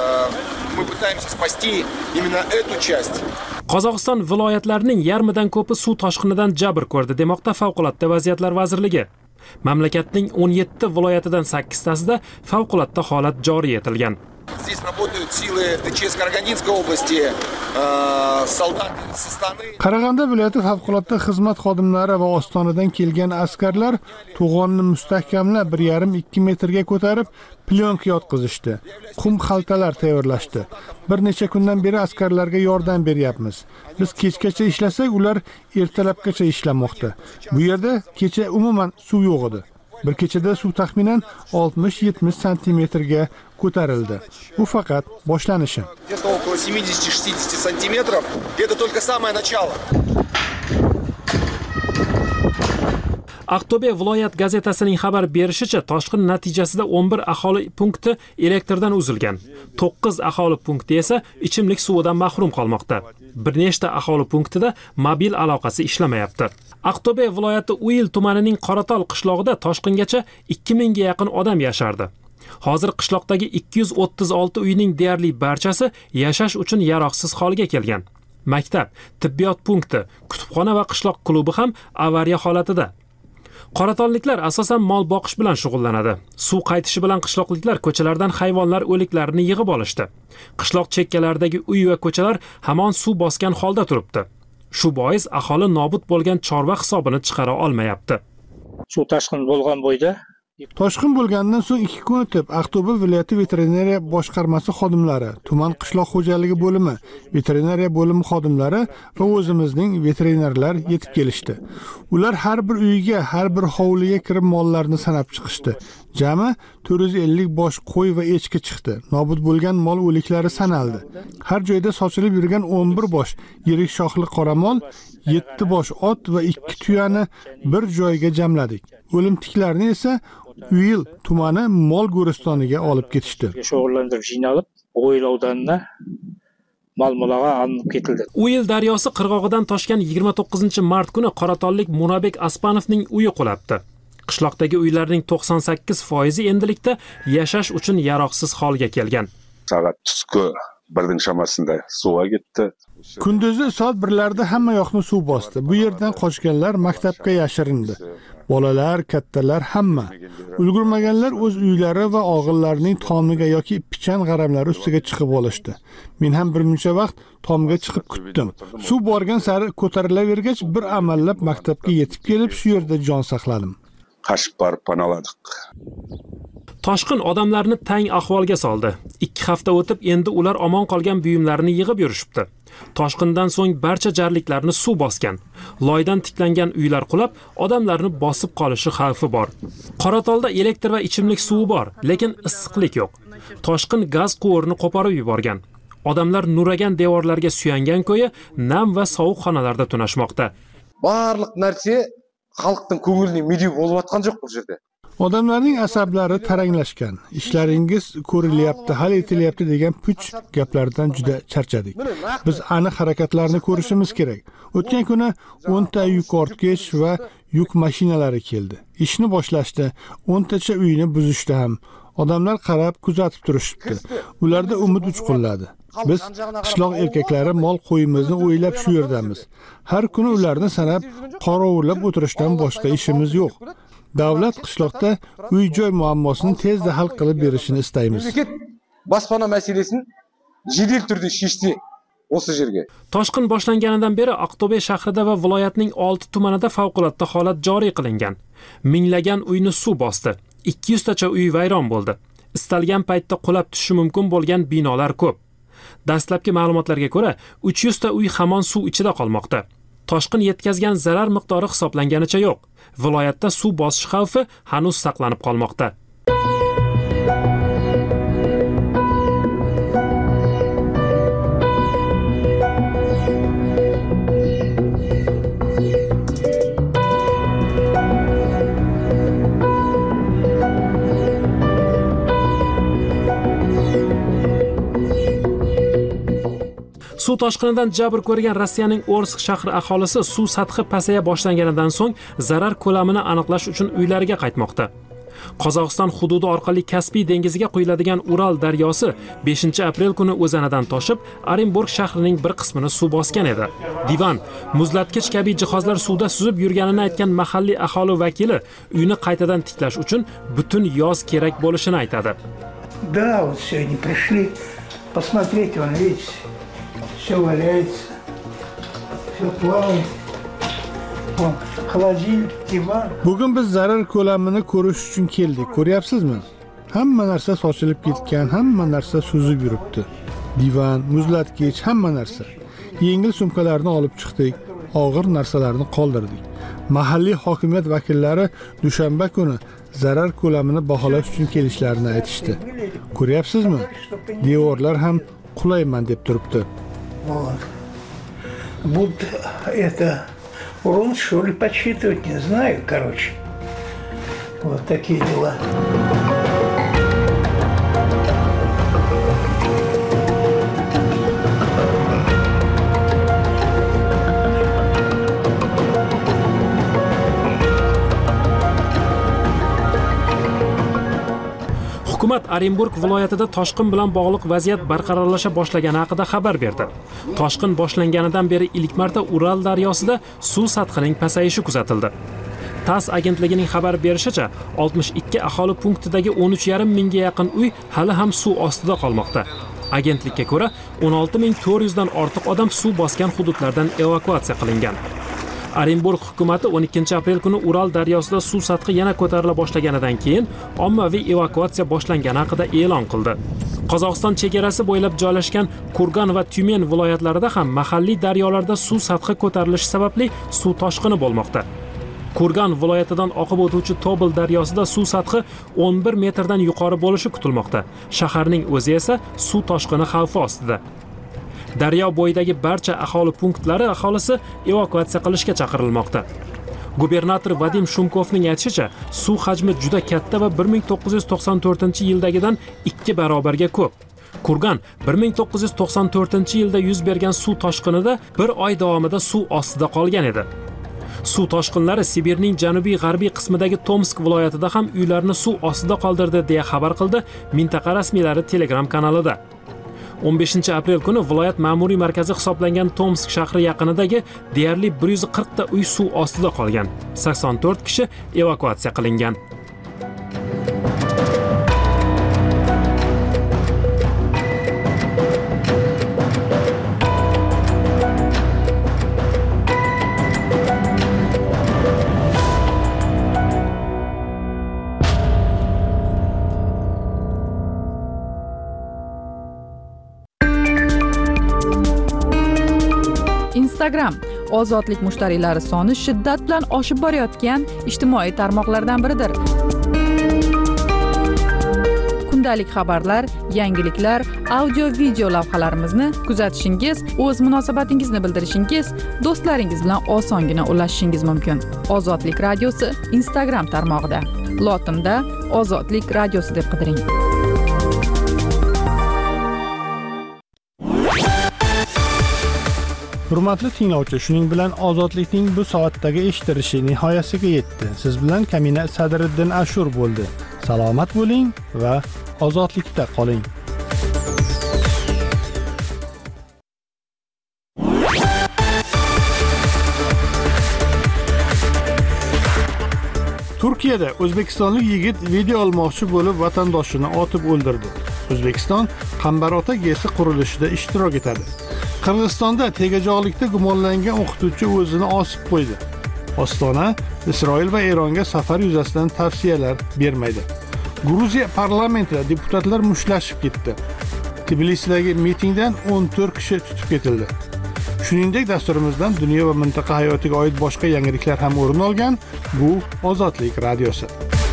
мы пытаемся спасти именно эту часть. Qozog'iston viloyatlarining yarmidan ko'pi suv toshqinidan jabr ko'rdi demoqda favqulodda vaziyatlar vazirligi. Mamlakatning o'n yetti viloyatidan sakkiztasida favqulodda holat joriy etilgan. Здесь работают силы ТЧС Карагандинской области, солдаты со стороны. Qarag'anda viloyati favqulodda xizmat xodimlari va Ostonadan kelgan askarlar to'g'onni mustahkamlab bir yarim ikki metrga ko'tarib, plyonka yotqizishdi. Qum xaltalar tayyorlashdi. Bir necha kundan beri askarlarga yordam beryapmiz. Biz kechgacha ishlasak, ular ertalabgacha ishlamoqda. Bu yerda kecha umuman suv yo'q edi. Bir kechada suv taxminan oltmish yetmish santimetrga ko'tarildi. Bu faqat boshlanishi. Где-то около семьдесят-шестьдесят сантиметров. Это только самое начало. Aqto'be viloyat gazetasining xabar berishicha, toshqin natijasida o'n bir aholi punkti elektrdan uzilgan. to'qqiz aholi punkti esa ichimlik suvidan mahrum qolmoqda. Bir nechta aholi punktida mobil aloqasi ishlamayapti. Aqto'be viloyati Uyil tumanining Qoratol qishlog'ida toshqingacha ikki mingga yaqin odam yashardi. Hozir qishloqdagi ikki yuz o'ttiz olti uyning deyarli barchasi yashash uchun yaroqsiz holga kelgan. Maktab, tibbiyot punkti, kutubxona va qishloq klubi ham avariya holatida. Qoratolliklar asosan mol boqish bilan shug'ullanadi. Suv qaytishi bilan qishloqliklar ko'chalardan hayvonlar o'liklarini yig'ib olishdi. Qishloq chekkalaridagi uy va ko'chalar hamon suv bosgan holda turibdi. Shu bois aholi nobud bo'lgan chorva hisobini chiqara olmayapti. Suv toshqini bo'lgan bo'yda Toshqin bo'lgandan so'ng ikki kun o'tib, Aqto'be viloyati veterinariya boshqarmasi xodimlari, tuman qishloq xo'jaligi bo'limi, veterinariya bo'limi xodimlari va o'zimizning veterinarlar yetib kelishdi. Ular har bir uyga, har bir hovliga kirib mollarni sanab chiqishdi. Jami to'rt yuz ellik bosh qo'y va echki chiqdi. Nobud bo'lgan mol o'liklari sanaldi. Har joyda sochilib yurgan o'n bir bosh yirik shoxli qoramol, yetti bosh ot va ikki tuyani bir joyga jamladik. O'limtiklarni esa Uyil tumani mol go'ristoniga olib ketishdi. Shug'ullantirib jinoyat Uyil odanına Malmulaga olib ketildi. Uyil daryosi qirg'og'idan toshgan yigirma to'qqizinchi mart kuni Qoratollik Munabek Aspanovning uyi qulabdi. Qishloqdagi uylarning to'qson sakkiz foizi endilikda yashash uchun yaroqsiz holga kelgan. Soat tushki birning shamasida suvga ketdi. Kunduzi soat birlarda hamma yoqni suv bosdi. Bu yerdan qochganlar maktabga yashirindi. Bolalar, kattalar hamma. Ulgurmaganlar o'z uylari va og'illarining tomiga yoki pichan g'aramlari ustiga chiqib olishdi. Men ham bir muncha vaqt tomga chiqib kutdim. Suv borgan sari ko'tarilavergach, bir amallab maktabga yetib kelib, shu yerda jon saqladim. Qashib borib panoladik. Toshqin odamlarni tang ahvolga soldi. ikki hafta o'tib, endi ular omon qolgan buyumlarini yig'ib yurishibdi. Toshqindan so'ng barcha jarliklarni suv bosgan. Loydan tiklangan uylar qulab, odamlarni bosib qolishi xavfi bor. Qoratolda elektr va ichimlik suvi bor, lekin issiqlik yo'q. Toshqin gaz quvurini qo'porib yuborgan. Odamlar nuragan devorlarga suyangan ko'yi nam va sovuq xonalarda tunashmoqda. Barliq narsa xalqning ko'ngilini medyu bo'lib atgan yo'q bu yerda. Odamlarning asablari taranglashgan. Ishlaringiz ko'rilyapti, hal etilyapti degan puch gaplardan juda charchadik. Biz aniq harakatlarni ko'rishimiz kerak. O'tgan kuni o'n ta yuk ortgich va yuk mashinalari keldi. Ishni boshlashdi, o'n tacha uyni buzishdi ham. Odamlar qarab, kuzatib turishibdi. Ularda umid uchqunladi. Biz qishloq erkaklari mol qo'yimizni o'ylab shu yerdamiz. Har kuni ularni sanab, qorovulab o'tirishdan boshqa ishimiz yo'q. Davlat qishloqda uy-joy muammosini tezda hal qilib berishini istaymiz. Boshpana masalasini jiddiy turda shishdi o'sha yerga. Toshqin boshlanganidan beri Aqto'be shahrida va viloyatning olti tumanida favqulodda holat joriy qilingan. Minglagan uyni suv bosdi. ikki yuz tacha uy vayron bo'ldi. Istalgan paytda qulab tushishi mumkin bo'lgan binolar ko'p. Dastlabki ma'lumotlarga ko'ra, uch yuz ta uy hamon suv ichida qolmoqda. Toshqin yetkazgan zarar miqdori hisoblanganicha yo'q. Viloyatda suv bosish xavfi hanuz saqlanib qolmoqda. Suv toshqinidan jabr ko'rgan Rossiyaning Orsk shahri aholisi suv sathi pasaya boshlanganidan so'ng zarar ko'lamini aniqlash uchun uylariga qaytmoqda. Qozog'iston hududi orqali Kaspiy dengiziga quyiladigan Ural daryosi beshinchi aprel kuni o'zanidan toshib, Orenburg shahrining bir qismini suv bosgan edi. Divan, muzlatkich kabi jihozlar suvda suzib yurganini aytgan mahalliy aholi vakili uyni qaytadan tiklash uchun butun yoz kerak bo'lishini aytadi. Да, вот сегодня пришли посмотреть, вон, видите, все валяется, все плавает. Вон, холодильник, диван. Bugun biz zarar ko'lamini ko'rish uchun keldik. Ko'ryapsizmi? Hamma narsa sochilib ketgan, hamma narsa suzib yuribdi. Divan, muzlatkich, hamma narsa. Yengil sumkalarni olib chiqdik, og'ir narsalarni qoldirdik. Mahalliy hokimiyat vakillari dushanba kuni zarar ko'lamini baholash uchun kelishlarini aytishdi. Ko'ryapsizmi? Devorlar ham qulayman deb turibdi. Вот. Будут это урон, что ли, подсчитывать, не знаю, короче. Вот такие дела. Hukumat Orenburg viloyatida toshqin bilan bog'liq vaziyat barqarorlasha boshlagani haqida xabar berdi. Toshqin boshlanganidan beri ilk marta Ural daryosida suv sathining pasayishi kuzatildi. TASS agentligining xabar berishicha, oltmish ikki aholi punktidagi o'n uch yarim mingga yaqin uy hali ham suv ostida qolmoqda. Agentlikka ko'ra, o'n olti ming to'rt yuz dan ortiq odam suv bosgan hududlardan evakuatsiya qilingan. Orenburg hukumati o'n ikkinchi aprel kuni Ural daryosida suv sathi yana ko'tarila boshlaganidan keyin ommaviy evakuatsiya boshlangani haqida e'lon qildi. Qozog'iston chegarasi bo'ylab joylashgan Kurgan va Tyumen viloyatlarida ham mahalliy daryolarda suv sathi ko'tarilishi sababli suv toshqini bo'lmoqda. Kurgan viloyatidan oqib o'tuvchi Tobel daryosida suv sathi o'n bir metrdan yuqori bo'lishi kutilmoqda. Shaharning o'zi esa suv toshqini xavfi ostida. Daryo bo'yidagi barcha aholi punktlari aholisi evakuatsiya qilishga chaqirilmoqda. Gubernator Vadim Shumkovning aytishicha, suv hajmi juda katta va bir ming to'qqiz yuz to'qson to'rtinchi yildagidan ikki barobarga ko'p. Kurgan bir ming to'qqiz yuz to'qson to'rtinchi yilda yuz bergan suv toshqinida bir oy davomida suv ostida qolgan edi. Suv toshqinlari Sibirning janubiy-g'arbiy qismidagi Tomsk viloyatida ham uylarni suv ostida qoldirdi deya xabar qildi mintaqa rasmiylari Telegram kanalida. o'n beshinchi aprel kuni viloyat ma'muriy markazi hisoblangan Tomsk shahri yaqinidagi deyarli bir yuz qirq ta uy suv ostida qolgan. sakson to'rt kishi evakuatsiya qilingan. Instagram ozodlik mushtariylari soni shiddat bilan oshib borayotgan ijtimoiy tarmoqlardan biridir. Kundalik xabarlar, yangiliklar, audio video lavhalarimizni kuzatishingiz, o'z munosabatingizni bildirishingiz, do'stlaringiz bilan osongina ulashishingiz mumkin. Ozodlik radiosi Instagram tarmog'ida. Lotinda Ozodlik radiosi deb qidiring. Hurmatli tinglovchi, shuning bilan Ozodlikning bu soatdagi eshitilishi nihoyasiga yetdi. Siz bilan Kamina Sadriddin Ashur bo'ldi. Salomat bo'ling va ozodlikda qoling. Turkiyada o'zbekistonlik yigit video olmoqchi bo'lib vatandoshini otib o'ldirdi. O'zbekiston Qambarota gesi qurilishida ishtirok etadi. Qirg'izistonda tegajog'likda gumonlangan o'qituvchi o'zini osib qo'ydi. Ostona Isroil va Eronga safar yuzasidan tavsiyalar bermaydi. Gruziya parlamentida deputatlar mushtlashib ketdi. Tbilisidagi mitingdan o'n to'rt kishi tutib ketildi. Shuningdek, dasturimizdan dunyo va mintaqa hayotiga oid boshqa yangiliklar ham o'rin olgan. Bu Ozodlik radiosi.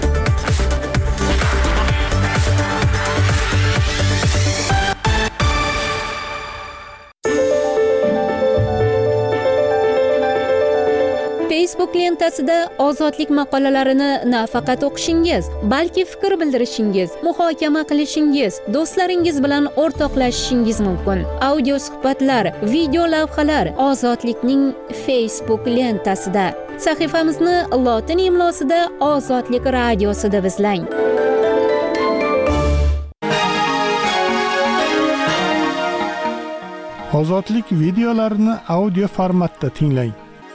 Facebook lentasida ozodlik maqolalarini nafaqat o'qishingiz, balki fikr bildirishingiz, muhokama qilishingiz, do'stlaringiz bilan o'rtoqlashishingiz mumkin. Audio suhbatlar, video lavhalar Ozodlikning Facebook lentasida. Sahifamizni lotin imlosida Ozodlik radiosi deb izlang. Ozodlik videolarini audio formatda tinglang.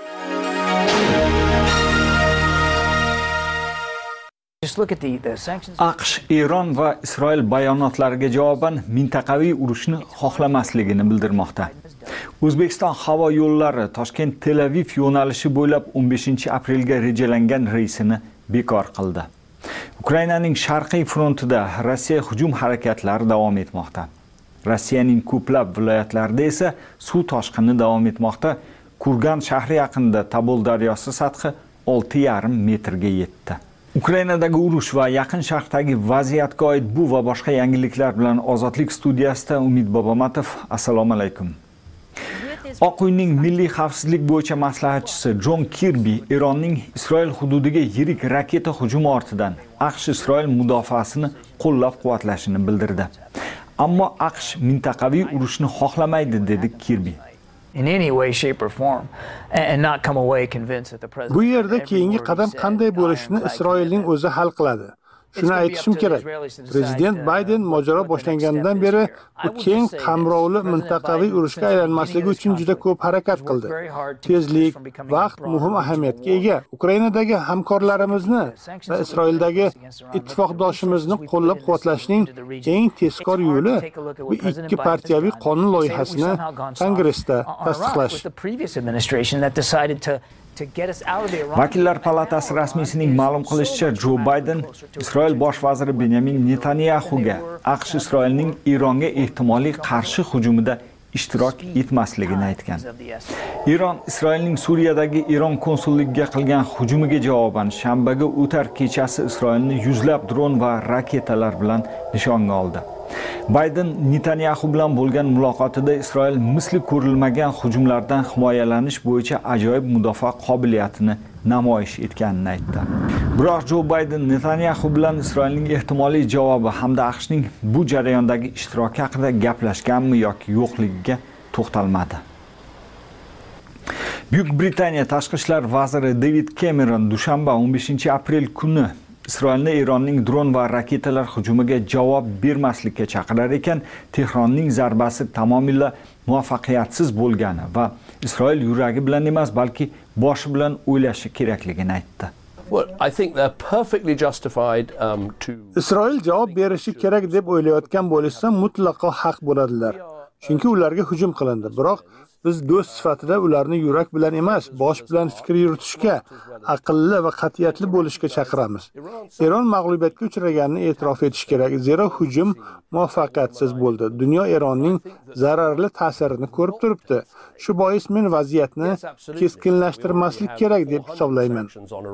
AQSh, Eron va Isroil bayonotlariga javoban mintaqaviy urushni xohlamasligini bildirmoqda. O'zbekiston havo yo'llari Toshkent Tel Aviv yo'nalishi bo'ylab o'n beshinchi aprelga rejalangan reysini bekor qildi. Ukrainaning sharqiy frontida Rossiya hujum harakatlari davom etmoqda. Rossiyaning ko'plab viloyatlarida esa suv toshqini davom etmoqda. Kurgan shahri yaqinida Tabol daryosi sathi olti yarim metrga yetdi. Ukrainadagi urush va Yaqin Sharqdagi vaziyatga oid bu va boshqa yangiliklar bilan Ozodlik studiyasida Umid Bobomatov. Assalomu alaykum. Oq uyning milliy xavfsizlik bo'yicha maslahatchisi Jon Kirbi Eronning Isroil hududiga yirik raketa hujumi ortidan AQSh Isroil mudofaasini qo'llab-quvvatlashini bildirdi. Ammo AQSh mintaqaviy urushni xohlamaydi, dedi Kirbi. in any way, shape or form and not come away convinced that the president. Bu yerda keyingi qadam qanday bo'lishini Isroilning o'zi hal qiladi. Shuni aytishim kerak. Prezident Bayden mojaro boshlangandan beri bu keng qamrovli mintaqaviy urushga aylanmasligi uchun juda ko'p harakat qildi. Tezlik, vaqt muhim ahamiyatga ega. Ukrainadagi hamkorlarimizni va Isroildagi ittifoqdoshimizni qo'llab-quvvatlashning eng tezkor yo'li bu ikki partiyaviy qonun loyihasini Kongressda tasdiqlash. Vakillar palatasi rasmiysining ma'lum qilishicha, Jo Bayden Isroil bosh vaziri Benyamin Netanyahuga AQSh Isroilning Eronga ehtimoliy qarshi hujumida ishtirok etmasligini aytgan. Eron Isroilning Suriyadagi Eron konsulligiga qilgan hujumiga javoban shanbaga o'tar kechasi Isroilni yuzlab dron va raketalar bilan nishonga oldi. Bayden Netanyahu bilan bo'lgan muloqotida Isroil misli ko'rilmagan hujumlardan himoyalanish bo'yicha ajoyib mudofaa qobiliyatini namoyish etganini aytdi. Biroq Jo Bayden Netanyahu bilan Isroilning ehtimoliy javobi hamda AQShning bu jarayondagi ishtiroki haqida gaplashganmi yoki yo'qligiga to'xtalmadi. Buyuk Britaniya tashqi ishlar vaziri David Cameron dushanba o'n beshinchi aprel kuni Isroilni Eronning dron va raketalar hujumiga javob bermaslikka chaqirar ekan, Tehronning zarbasi tamomila muvaffaqiyatsiz bo'lgani va Isroil yuragi bilan emas, balki boshi bilan o'ylashi kerakligini aytdi. Well, I think they're perfectly justified um, to Isroil javob berishi kerak deb o'ylayotgan bo'lsa, mutlaqo haq bo'ladilar. chunki ularga hujum qilindi. Biroq biz do'st sifatida ularni yurak bilan emas, bosh bilan fikr yuritishga, aqlli va qat'iyatli bo'lishga chaqiramiz. Eron mag'lubiyatga uchraganini e'tirof etish kerak, zero hujum muvaffaqiyatsiz bo'ldi. Dunyo Eronning zararli ta'sirini ko'rib turibdi. Shu bois men vaziyatni keskinlashtirmaslik kerak deb hisoblayman.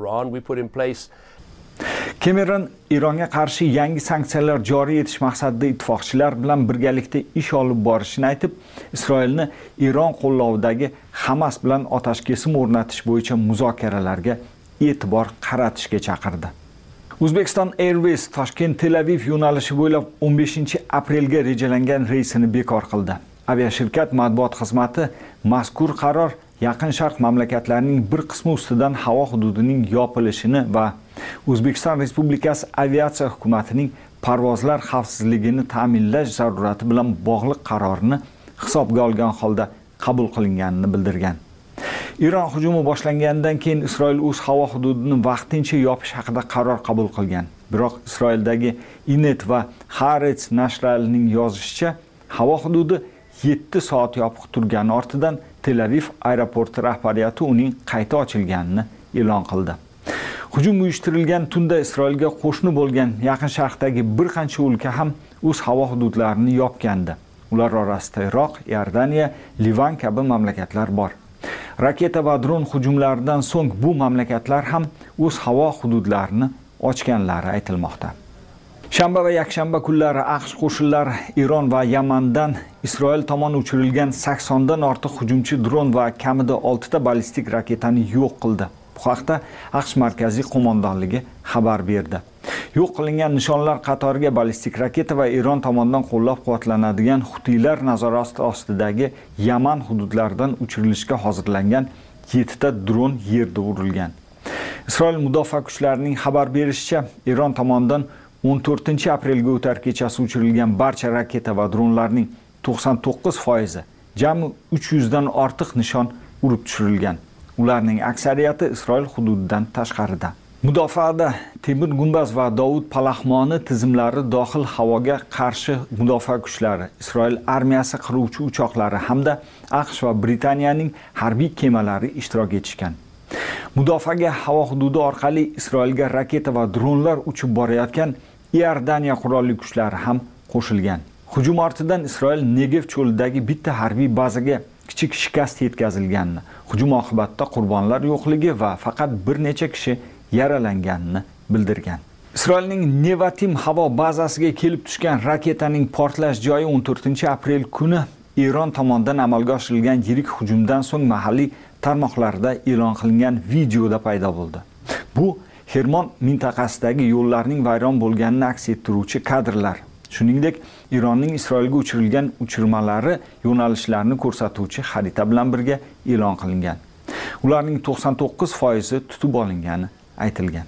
Cameron Ironga qarshi yangi sanksiyalar joriy etish maqsadida ittifoqchilar bilan birgalikda ish olib borishini aytib, Isroilni Iron qo'llovidagi Hamas bilan otash kesim o'rnatish bo'yicha muzokaralarga e'tibor qaratishga chaqirdi. Uzbekistan Airways Toshkent Tel Aviv yo'nalishi bo'ylab o'n beshinchi aprelga rejalangan reysini bekor qildi. Aviashirkat matbuot xizmati mazkur qaror Yaqin Sharq mamlakatlarining bir qismi ustidan havo hududining yopilishini va O'zbekiston Respublikasi aviatsiya hukumatining parvozlar xavfsizligini ta'minlash zarurati bilan bog'liq qarorini hisobga olgan holda qabul qilinganini bildirgan. Iron hujumi boshlangandan keyin Isroil o'z havo hududini vaqtincha yopish haqida qaror qabul qilgan. Biroq Isroildagi Inet va Haaretz nashrlarining yozishicha, havo hududi yetti soat yopiq turgani ortidan Tel Aviv aeroporti rahbariyati uning qayta ochilganini e'lon qildi. Hujum uyushtirilgan tunda Isroilga qo'shni bo'lgan Yaqin Sharqdagi bir qancha o'lka ham o'z havo hududlarini yopgandi. Ular orasida Iroq, Iordaniya, Livan kabi mamlakatlar bor. Raketa va dron hujumlaridan so'ng bu mamlakatlar ham o'z havo hududlarini ochganlari aytilmoqda. Shanba va yakshanba kunlari AQSh qo'shinlari Iron va Yamandan Isroil tomon uchirilgan sakson dan ortiq hujumchi dron va kamida olti ta ballistik raketani yo'q qildi. Bu haqda AQSh markaziy qo'mondonligi xabar berdi. Yo'q qilingan nishonlar qatoriga ballistik raketa va Iron tomonidan qo'llab-quvvatlanadigan Hutiylar nazorati ostidagi Yaman hududlaridan uchirilishga hozirlangan yetti ta dron yerda urilgan. Isroil mudofaa kuchlarining xabar berishicha, Iron tomonidan o'n to'rtinchi aprelga o'tar kechasi uchirilgan barcha raketa va dronlarning to'qson to'qqiz foizi, jami uch yuz dan ortiq nishon urib tushirilgan. Ularning aksariyati Isroil hududidan tashqarida. Mudofaada Temir Gumbaz va Dovud Palahmoni tizimlari dohil havoga qarshi mudofaa kuchlari, Isroil armiyasi qiruvchi uchoqlari hamda AQSh va Britaniyaning harbiy kemalari ishtirok etishgan. Mudofaaga havo hududi orqali Isroilga raketa va dronlar uchib borayotgan Iordaniya qurolli kuchlari ham qo'shilgan. Hujum ortidan Isroil Negev cho'lidagi bitta harbiy bazaga kichik shikast yetkazilganini, hujum oqibatida qurbonlar yo'qligi va faqat bir necha kishi yaralanganini bildirgan. Isroilning Nevatim havo bazasiga kelib tushgan raketaning portlash joyi o'n to'rtinchi aprel kuni Eron tomonidan amalga oshirilgan yirik hujumdan so'ng mahalliy tarmoqlarda e'lon qilingan videoda paydo bo'ldi. Bu Hermon mintaqasidagi yo'llarning vayron bo'lganini aks ettiruvchi kadrlar. Shuningdek, Ironning Isroilga uchirilgan uchirmalari yo'nalishlarini ko'rsatuvchi xarita bilan birga e'lon qilingan. Ularning to'qson to'qqiz foizi tutib olingani aytilgan.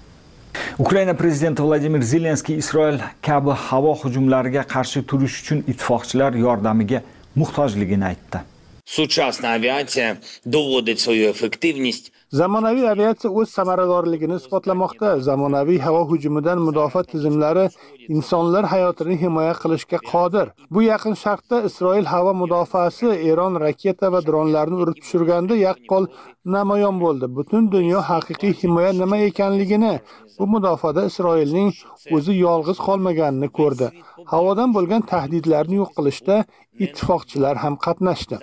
Ukraina prezidenti Vladimir Zelenskiy Isroil kabi havo hujumlariga qarshi turish uchun ittifoqchilar yordamiga muhtojligini aytdi. Сучасна авиация доводить свою эффективность. Zamonaviy aviatsiya o'z samaradorligini isbotlamoqda. Zamonaviy havo hujumidan mudofaa tizimlari insonlar hayotini himoya qilishga qodir. Bu Yaqin Sharqda Isroil havo mudofaasi Eron raketa va dronlarni urib tushirganda yaqqol namoyon bo'ldi. Butun dunyo haqiqiy himoya nima ekanligini, bu mudofaada Isroilning o'zi yolg'iz qolmaganini ko'rdi. Havodan bo'lgan tahdidlarni yo'q qilishda ittifoqchilar ham qatnashdi.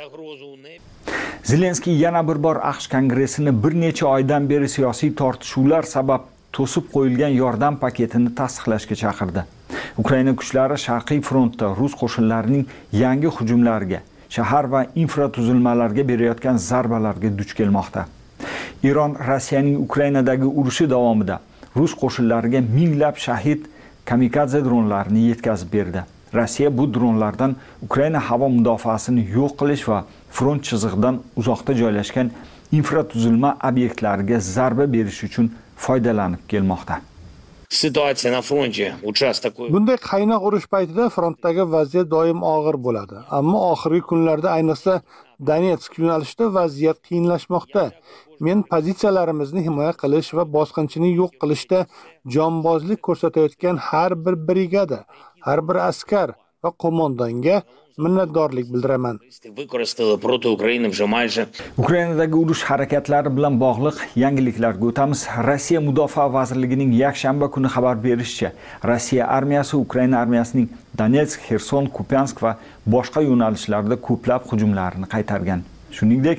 Zelenskiy yana bir bor AQSh kongressini bir necha oydan beri siyosiy tortishuvlar sabab to'sib qo'yilgan yordam paketini tasdiqlashga chaqirdi. Ukraina kuchlari Sharqiy frontda rus qo'shinlarining yangi hujumlariga, shahar va infratuzilmalarga berayotgan zarbalarga duch kelmoqda. Eron Rossiyaning Ukrainadagi urushi davomida rus qo'shinlariga minglab shahid kamikadze dronlarini yetkazib berdi. Rossiya bu dronlardan Ukraina havo mudofaasini yo'q qilish va front chizig'idan uzoqda joylashgan infratuzilma obyektlariga zarba berish uchun foydalanib kelmoqda. Situatsiya na fronti uchastok. Bunday qaynoq urush paytida frontdagi vaziyat doim og'ir bo'ladi. Ammo oxirgi kunlarda ayniqsa Donetsk yo'nalishida vaziyat qiyinlashmoqda. Men pozitsiyalarimizni himoya qilish va bosqinchini yo'q qilishda jonbozlik ko'rsatayotgan har bir brigada, har bir askar va qo'mondonga minnatdorlik bildiraman. Використали проти України вже майже. Ukrainadagi urush harakatlari bilan bog'liq yangiliklarga o'tamiz. Rossiya Mudofaa vazirligining yakshanba kuni xabar berishicha, Rossiya armiyasi Ukraina armiyasining Donetsk, Xerson, Kupiansk va boshqa yo'nalishlarda ko'plab hujumlarini qaytargan. Shuningdek,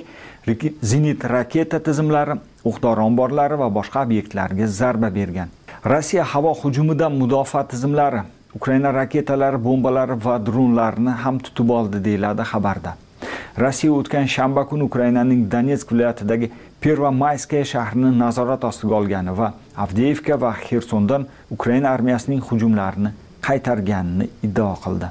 zenit raketa tizimlari, o'q-dori omborlari va boshqa obyektlarga zarba bergan. Rossiya havo hujumidan mudofaa tizimlari Ukraina raketalari, bombalari va dronlarni ham tutib oldi deyiladi xabarda. Rossiya o'tgan shanba kuni Ukrainaning Donetsk viloyatidagi Pervomayskaya shahrini nazorat ostiga olgani va Avdiivka va Xersondan Ukraina armiyasining hujumlarini qaytarganini iddao qildi.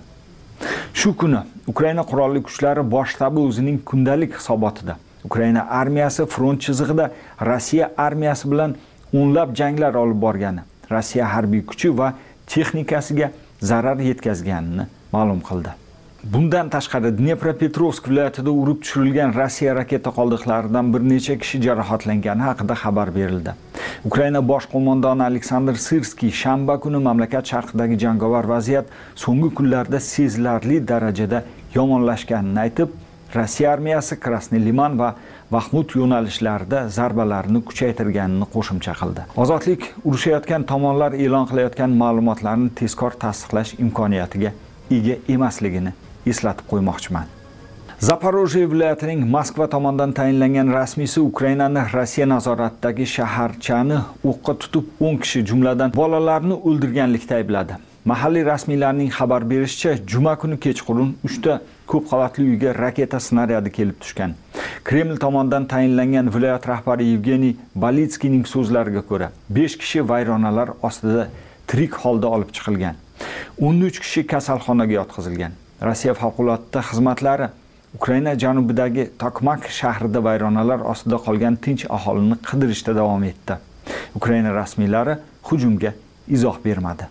Shu kuni Ukraina qurolli kuchlari bosh shtabi o'zining kundalik hisobotida Ukraina armiyasi front chizig'ida Rossiya armiyasi bilan o'nlab janglar olib borgani, Rossiya harbiy kuchi va texnikasiga zarar yetkazganini ma'lum qildi. Bundan tashqari Dnepropetrovsk viloyatida urib tushirilgan Rossiya raketa qoldiqlaridan bir necha kishi jarohatlangani haqida xabar berildi. Ukraina bosh qo'mondoni Aleksandr Sirskiy shanba kuni mamlakat sharqidagi jangovar vaziyat so'nggi kunlarda sezilarli darajada yomonlashganini aytib, Rossiya armiyasi Krasnoy Liman va Baxmut yo'nalishlarida zarbalarni kuchaytirganini qo'shimcha qildi. Ozodlik urushayotgan tomonlar e'lon qilayotgan ma'lumotlarni tezkor tasdiqlash imkoniyatiga ega emasligini eslatib qo'ymoqchiman. Zaporojye viloyatining Moskva tomonidan tayinlangan rasmiysi Ukrainani Rossiya nazoratidagi shaharchani o'qqa tutib o'n kishi jumladan bolalarni o'ldirganlikda aybladi. Mahalliy rasmiylarning xabar berishicha, juma kuni kechqurun uchta ko'p qavatli uyga raketa snaryadi kelib tushgan. Kreml tomonidan tayinlangan viloyat rahbari Yevgeniy Balitskiyning so'zlariga ko'ra, besh kishi vayronalar ostida tirik holda olib chiqilgan. o'n uch kishi kasalxonaga yotqizilgan. Rossiya favqulodda xizmatlari Ukraina janubidagi Tokmak shahrida vayronalar ostida qolgan tinch aholini qidirishda davom etdi. Ukraina rasmiylari hujumga izoh bermadi.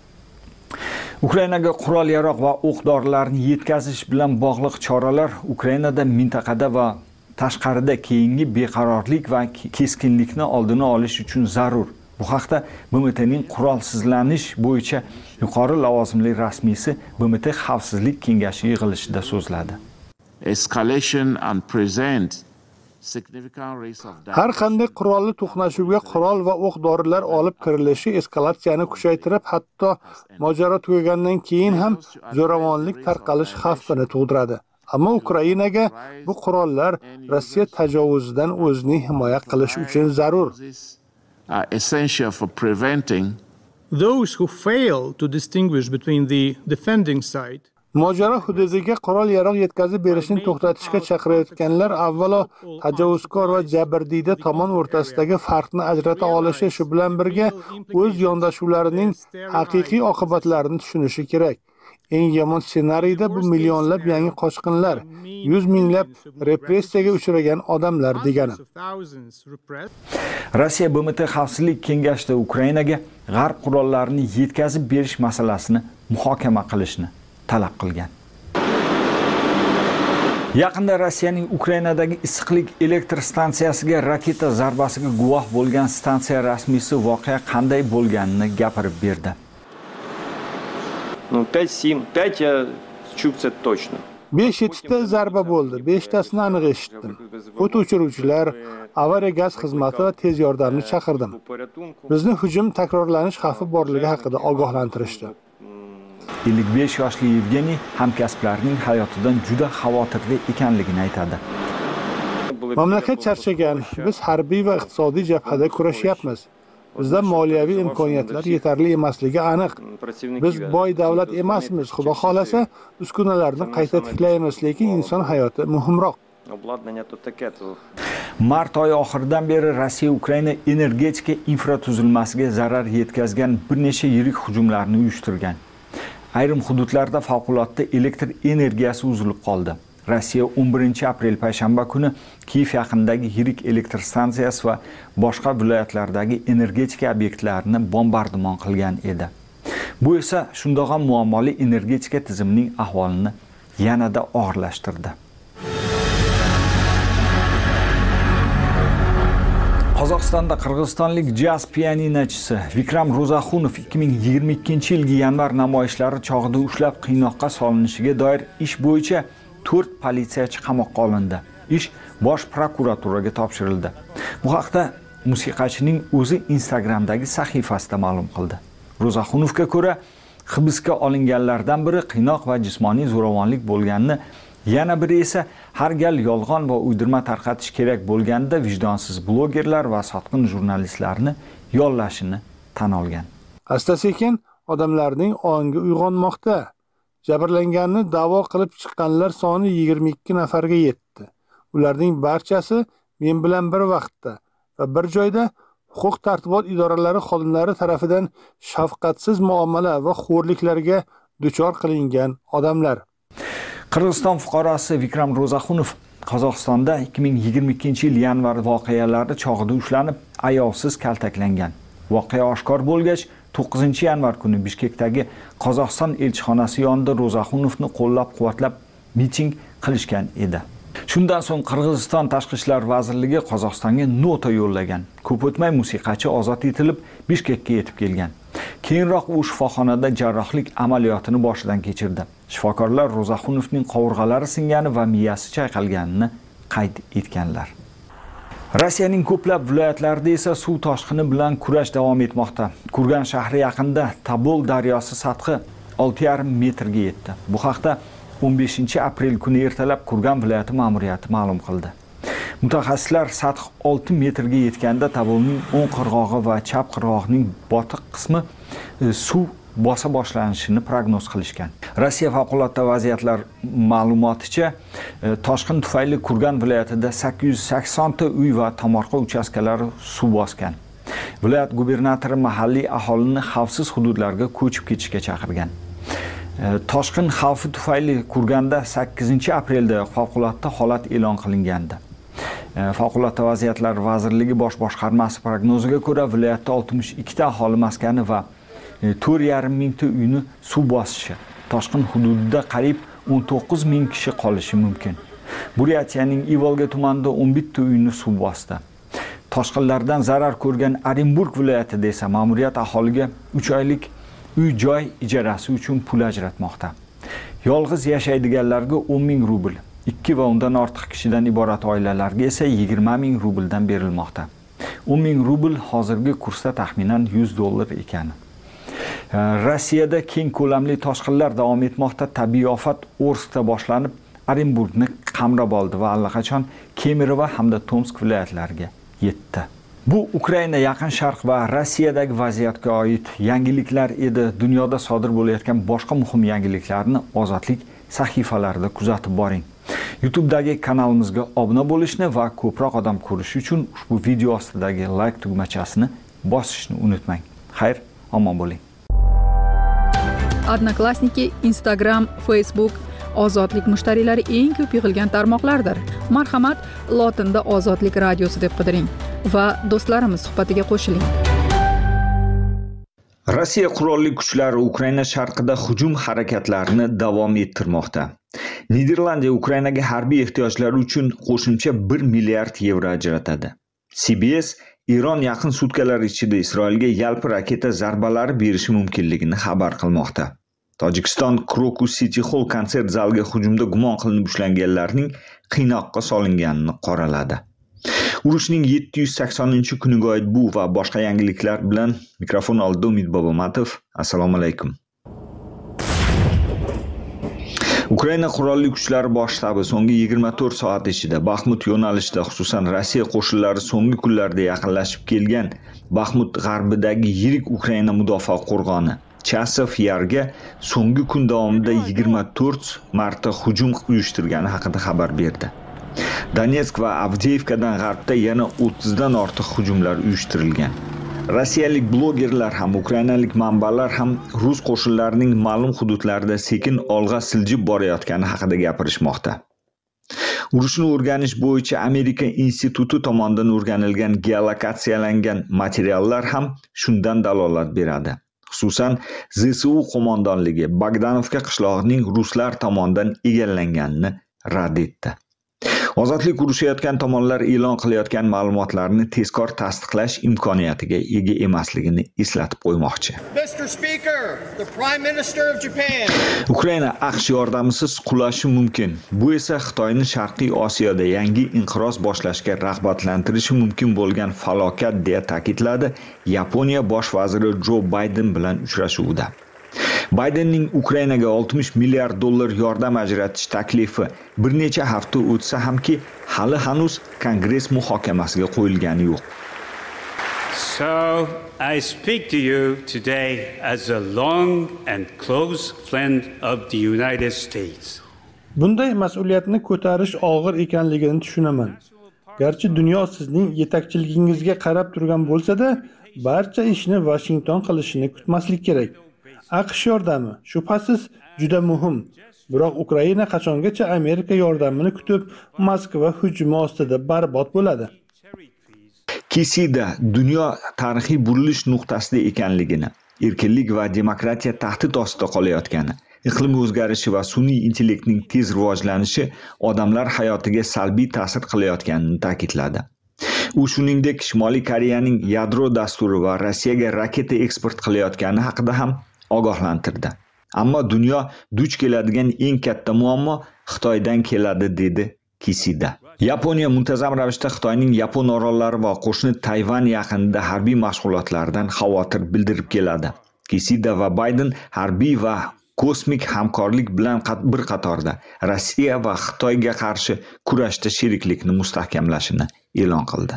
Ukrainaga qurol-yarog' va o'q-dorilarni yetkazish bilan bog'liq choralar Ukrainada mintaqada va tashqarida keyingi beqarorlik va keskinlikni oldini olish uchun zarur. Bu haqda B M T'ning qurolsizlanish bo'yicha yuqori lavozimli rasmiysi B M T Xavfsizlik kengashi yig'ilishida so'zladi. Escalation and present har qanday qurolli to'qnashuvga qurol va o'q-dorilar olib kirilishi eskalatsiyani kuchaytirib, hatto mojaro tugagandan keyin ham zo'ravonlik tarqalish xavfini tug'diradi. Ammo Ukrainaga bu qurollar Rossiya tajovuzidan o'zini himoya qilish uchun zarur. Are essential for preventing those who fail to distinguish between the defending side. Mojaro hududiga qurol-yarog' yetkazib berishni to'xtatishga chaqirayotganlar avvalo tajovuzkor va jabrdiyda tomon o'rtasidagi farqni ajrata olishi, shu bilan birga o'z yondashuvlarining haqiqiy oqibatlarini tushunishi kerak. Eng yomon ssenariyda bu millionlab yangi qochqinlar, yuz minglab repressiyaga uchragan odamlar degani. Rossiya B M T Xavfsizlik kengashida Ukrainaga g'arb qurollarini yetkazib berish masalasini muhokama qilishni talab qilgan. Yaqinda Rossiyaning Ukrainadagi issiqlik elektr stansiyasiga raketa zarbasiga guvoh bo'lgan stansiya rasmiysi voqea qanday bo'lganini gapirib berdi. Ну, пять-семь, пять я чувствую точно. besh yettita zarba bo'ldi. beshtasini aniq eshitdim. O't o'chiruvchilar, avariya gaz xizmati va tez yordamni chaqirdim. Bizni hujum takrorlanish xavfi borligi haqida ogohlantirishdi. ellik besh yoshli Yevgeniy hamkasblarining hayotidan juda xavotirli ekanligini aytadi. Mamlakat charchagan. Biz harbiy va iqtisodiy jabhada kurashyapmiz. Bizda moliyaviy imkoniyatlar yetarli emasligi aniq. Biz boy davlat emasmiz. Xudo xolasa, uskunalarni qayta tiklaymiz, lekin inson hayoti muhimroq. Mart oyi oxiridan beri Rossiya Ukraina energetika infratuzilmasiga zarar yetkazgan bir necha yirik hujumlarni uyushtirgan. Ayrim hududlarda favqulodda elektr energiyasi uzilib qoldi. Rossiya o'n birinchi aprel payshanba kuni Kiyev yaqinidagi yirik elektr stansiyasi va boshqa viloyatlardagi energetika obyektlarini bombardimon qilgan edi. Bu esa shundoq ham muammoli energetika tizimining ahvolini yanada og'irlashtirdi. Qozog'istonda qirg'izistonlik jaz pianinochisi Vikram Ro'zaxunov ikki ming yigirma ikkinchi yilgi yanvar namoyishlari chog'ida ushlab qiynoqqa solinishiga doir ish bo'yicha to'rt politsiyachi qamoqqa olindi. Ish bosh prokuraturaga topshirildi. Bu haqda musiqachining o'zi Instagramdagi sahifasida ma'lum qildi. Ro'zaxunovga ko'ra, hibsga olinganlardan biri qiynoq va jismoniy zo'ravonlik bo'lganini, yana biri esa har gal yolg'on va uydirma tarqatish kerak bo'lganda vijdonsiz blogerlar va sotqin jurnalistlarni yollashini tan olgan. Asta-sekin odamlarning ongi uyg'onmoqda. Jabrlanganni da'vo qilib chiqqanlar soni yigirma ikki nafarga yetdi. Ularning barchasi men bilan bir vaqtda va bir joyda huquq tartibot idoralari xodimlari tarafidan shafqatsiz muomala va xo'rliklarga duchor qilingan odamlar. Qirg'iziston fuqarosi Vikram Ro'zaxunov Qozog'istonda ikki ming yigirma ikkinchi yil yanvar voqealari chog'ida ushlanib, ayovsiz kaltaklangan. Voqea oshkor bo'lgach, to'qqizinchi yanvar kuni Bishkekdagi Qozog'iston elchixonasi yonida Ro'zaxunovni qo'llab-quvvatlab miting qilishgan edi. Shundan so'ng Qirg'iziston Tashqi ishlar vazirligi Qozog'istonga nota yo'llagan. Ko'p o'tmay musiqachi ozod etilib, Bishkekka yetib kelgan. Keyinroq u shifoxonada jarrohlik amaliyotini boshidan kechirdi. Shifokorlar Ro'zaxunovning qovurg'alari singani va miyasi chayqalganini qayd etganlar. Rossiyaning ko'plab viloyatlarida esa suv toshqini bilan kurash davom etmoqda. Kurgan shahri yaqinida Tabol daryosi sathi olti yarim metrga yetdi. Bu haqda o'n beshinchi aprel kuni ertalab Kurgan viloyati ma'muriyati ma'lum qildi. Mutaxassislar sath olti metrga yetganda Tabolning o'ng qirg'og'i va chap qirg'og'ining botiq qismi e, suv bosa boshlanishini prognoz qilishgan. Rossiya favqulodda vaziyatlar ma'lumoticha, e, toshqin tufayli Kurgan viloyatida sakkiz yuz sakson ta uy va tomorqa uchastkalari suv bosgan. Viloyat gubernatori mahalliy aholini xavfsiz hududlarga ko'chib ketishga chaqirgan. Toshqin xavfi tufayli Kurganda sakkizinchi aprelda favqulodda holat e'lon qilingandi. Favqulodda vaziyatlar vazirligi bosh boshqarmasi prognoziga ko'ra, viloyatda oltmish ikkita aholi maskani va to'rt yarim mingta uyni suv bosishi, toshqin hududida qariyb o'n to'qqiz ming kishi qolishi mumkin. Buryatiyaning Ivolga tumanida o'n bitta uyni suv bosdi. Toshqinlardan zarar ko'rgan Orenburg viloyatida esa ma'muriyat aholiga uch oylik uy-joy ijarasi uchun pul ajratmoqda. Yolg'iz yashaydiganlarga o'n ming rubl, ikki va undan ortiq kishidan iborat oilalarga esa yigirma ming rubldan berilmoqda. o'n ming rubl hozirgi kursda taxminan yuz dollar ekani. Rossiyada keng ko'lamli toshqinlar davom etmoqda. Tabiiy ofat Orskda boshlanib, Orenburgni qamrab oldi va allaqachon Kemerovo hamda Tomsk viloyatlariga yetdi. Bu Ukraina, Yaqin Sharq va Rossiyadagi vaziyatga oid yangiliklar edi. Dunyoda sodir bo'layotgan boshqa muhim yangiliklarni Ozodlik sahifalarida kuzatib boring. YouTube'dagi kanalimizga obuna bo'lishni va ko'proq odam ko'rishi uchun ushbu video ostidagi like tugmachasini bosishni unutmang. Xayr, omon bo'ling. Odnoklassniki, Instagram, Facebook Ozodlik mushtariylari eng ko'p yig'ilgan tarmoqlardir. Marhamat, lotinda Ozodlik radiosi deb qidiring va do'stlarimiz suhbatiga qo'shiling. Rossiya qurolli kuchlari Ukraina sharqida hujum harakatlarini davom ettirmoqda. Niderlandiya Ukrainaga harbiy ehtiyojlari uchun qo'shimcha bir milliard yevro ajratadi. C B S Iron yaqin sutkalar ichida Isroilga yalpi raketa zarbalari berishi mumkinligini xabar qilmoqda. Tojikiston Krokus City Hall konsert zaliga hujumda gumon qilinib ushlanganlarning qiynoqqa solinganini qoraladi. Urushning yetti yuz saksoninchi kuniga oid bu va boshqa yangiliklar bilan mikrofon oldida Umid Bobomatov. Assalomu alaykum. Ukraina qurolli kuchlari bosh shtabi so'nggi yigirma to'rt soat ichida Baxmut yo'nalishida, xususan Rossiya qo'shinlari so'nggi kunlarda yaqinlashib kelgan Baxmut g'arbidagi yirik Ukraina mudofaa qo'rg'oni Chasov Yarga so'nggi kun davomida yigirma to'rt marta hujum uyushtirgani haqida xabar berdi. Donetsk va Avdiivkadan g'arbda yana o'ttizdan ortiq hujumlar uyushtirilgan. Rossiyalik blogerlar ham, ukrainalik manbalar ham rus qo'shinlarining ma'lum hududlarida sekin olg'a siljib borayotgani haqida gapirishmoqda. Urushni o'rganish bo'yicha Amerika instituti tomonidan o'rganilgan geolokatsiyalangan materiallar ham shundan dalolat beradi. Xususan, Z S U qo'mondonligi Bogdanovka qishlog'ining ruslar tomonidan egallanganini rad etdi. Ozodlik urushayotgan tomonlar e'lon qilayotgan ma'lumotlarni tezkor tasdiqlash imkoniyatiga ega emasligini eslatib qo'ymoqchi. Mister Speaker, the Prime Minister of Japan. Ukraina AQSh yordamisiz qulashi mumkin. Bu esa Xitoyni Sharqiy Osiyoda yangi inqiroz boshlashga rag'batlantirishi mumkin bo'lgan falokat deya ta'kidladi Yaponiya bosh vaziri Jo Bayden bilan uchrashuvida. Baydenning Ukrainaga oltmish milliard dollar yordam ajratish taklifi bir necha hafta o'tsa hamki, hali hanuz Kongress muhokamasiga qo'yilgani yo'q. So I speak to you today as a long and close friend of the United States. Bunday mas'uliyatni ko'tarish og'ir ekanligini tushunaman. Garchi dunyo sizning yetakchiligingizga qarab turgan bo'lsa-da, barcha ishni Washington qilishini kutmaslik kerak. AQSh yordami shubhasiz juda muhim. Biroq Ukraina qachongacha Amerika yordamini kutib, Moskva hujumi ostida barbod bo'ladi. Kisida dunyo tarixiy burilish nuqtasida ekanligini, erkinlik va demokratiya tahdid ostida qolayotgani, iqlim o'zgarishi va sun'iy intellektning tez rivojlanishi odamlar hayotiga salbiy ta'sir qilayotganini ta'kidladi. U shuningdek Shimoliy Koreyaning yadro dasturi va Rossiyaga raketa eksport qilayotgani haqida ham ogohlantirdi. Ammo dunyo duch keladigan eng katta muammo Xitoydan keladi dedi Kisida. Yaponiya muntazam ravishda Xitoyning Yapon orollari va qo'shni Tayvan yaqinida harbiy mashg'ulotlardan xavotir bildirib keladi. Kisida va Bayden harbiy va kosmik hamkorlik bilan bir qatorda Rossiya va Xitoyga qarshi kurashda sheriklikni mustahkamlashini e'lon qildi.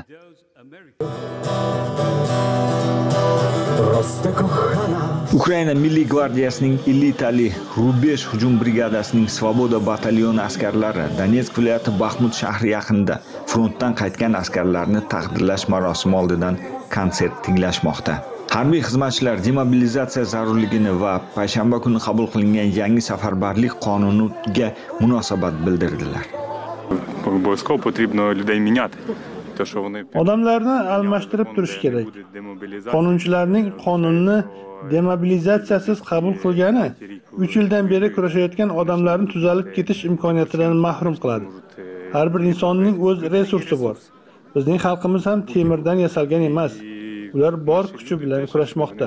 Ukraina Milliy gvardiyasining elitali Rubesh hujum brigadasining Svoboda batalyoni askarlari Donetsk viloyati Baxmut shahri yaqinida frontdan qaytgan askarlarni taqdirlash marosimi oldidan konsert tinglashmoqda. Harbiy xizmatchilar demobilizatsiya zarurligini va payshanba kuni qabul qilingan yangi safarbarlik qonuniga munosabat bildirdilar. Обов'язково потрібно людей міняти. Odamlarni almashtirib turish kerak. Qonunchilarning qonunni demobilizatsiyasiz qabul qilgani uch yildan beri kurashayotgan odamlarni tuzalib ketish imkoniyatidan mahrum qiladi. Har bir insonning o'z resursi bor. Bizning xalqimiz ham temirdan yasalgan emas. Ular bor kuchi bilan kurashmoqda.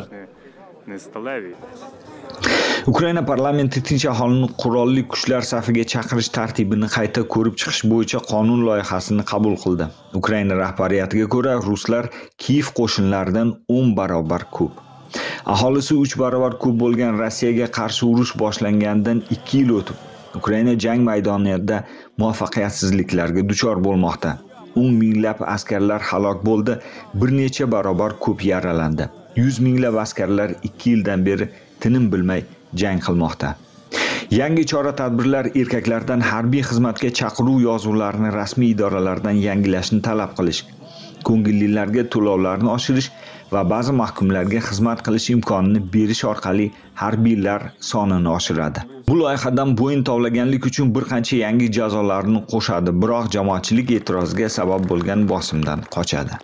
Ukraina parlamenti tinch aholini qurolli kuchlar safiga chaqirish tartibini qayta ko'rib chiqish bo'yicha qonun loyihasini qabul qildi. Ukraina rahbariyatiga ko'ra, ruslar Kiyev qo'shinlaridan o'n barobar ko'p. Aholisi uch barobar ko'p bo'lgan Rossiyaga qarshi urush boshlanganidan ikki yil o'tib, Ukraina jang maydonida muvaffaqiyatsizliklarga duchor bo'lmoqda. o'n minglab askarlar halok bo'ldi, bir necha barobar ko'p yaralandi. yuz minglab askarlar ikki yildan beri tinim bilmay jang qilmoqda. Yangi chora-tadbirlar erkaklardan harbiy xizmatga chaqiruv yozuvlarini rasmiy idoralardan yangilashni talab qilish, ko'ngillilarga to'lovlarni oshirish va ba'zi mahkumlarga xizmat qilish imkonini berish orqali harbiylar sonini oshiradi. Bu loyihadan bo'yin tovlaganlik uchun bir qancha yangi jazolarni qo'shadi, biroq jamoatchilik e'tiroziga sabab bo'lgan bosimdan qochadi.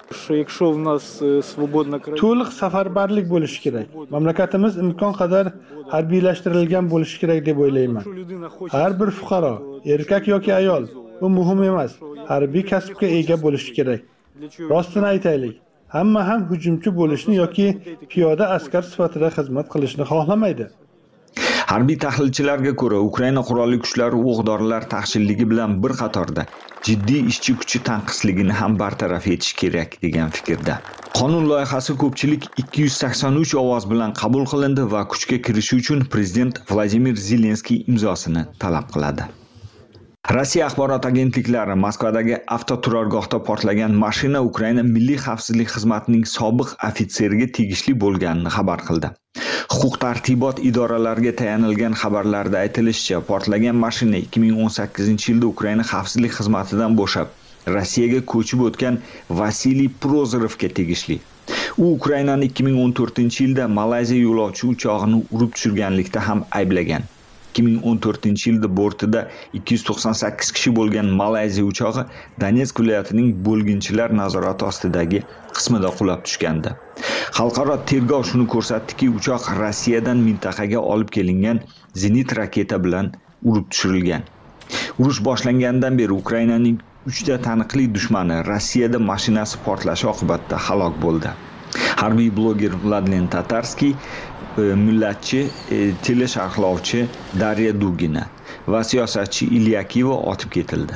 To'liq safarbarlik bo'lishi kerak. Mamlakatimiz imkon qadar harbiylashtirilgan bo'lishi kerak deb o'ylayman. Har bir fuqaro, erkak yoki ayol, bu muhim emas, harbiy kasbga ega bo'lishi kerak. Rostini aytaylik, hamma ham hujumchi bo'lishni yoki piyoda askar sifatida xizmat qilishni xohlamaydi. Harbiy tahlilchilarga ko'ra, Ukraina qurolli kuchlari o'q-dorilar taqchilligi bilan bir qatorda jiddiy ishchi kuchi tanqisligini ham bartaraf etish kerak degan fikrda. Qonun loyihasi ko'pchilik ikki yuz sakson uch ovoz bilan qabul qilindi va kuchga kirishi uchun prezident Vladimir Zelenskiy imzosini talab qiladi. Rossiya axborot agentliklari Moskvadagi avtoturargohda portlagan mashina Ukraina Milliy xavfsizlik xizmatining sobiq ofitseriga tegishli bo'lganini xabar qildi. Huquq-tartibot idoralariga tayanilgan xabarlarda aytilishicha, portlagan mashina ikki ming o'n sakkizinchi yilda Ukraina xavfsizlik xizmatidan bo'shab, Rossiyaga ko'chib o'tgan Vasiliy Prozorovga tegishli. U Ukrainani ikki ming o'n to'rtinchi yilda Malayziya yo'lovchi uchog'ini urib tushirganlikda ham ayblagan. ikki ming o'n to'rtinchi yilda bortida ikki yuz to'qson sakkiz kishi bo'lgan Malayziya uchog'i Donetsk viloyatining bo'lginchilar nazorati ostidagi qismida qulab tushgandi. Xalqaro tergov shuni ko'rsatdiki, uchoq Rossiyadan mintaqaga olib kelingan zenit raketa bilan urib tushirilgan. Urush boshlanganidan beri Ukrainaning uchta taniqli dushmani Rossiyada mashinasi portlashi oqibatida halok bo'ldi. Harbiy bloger Vladlen Tatarskiy, millatchi, telesharhlovchi Darya Dugina va siyosatchi Ilya Kivo otib ketildi.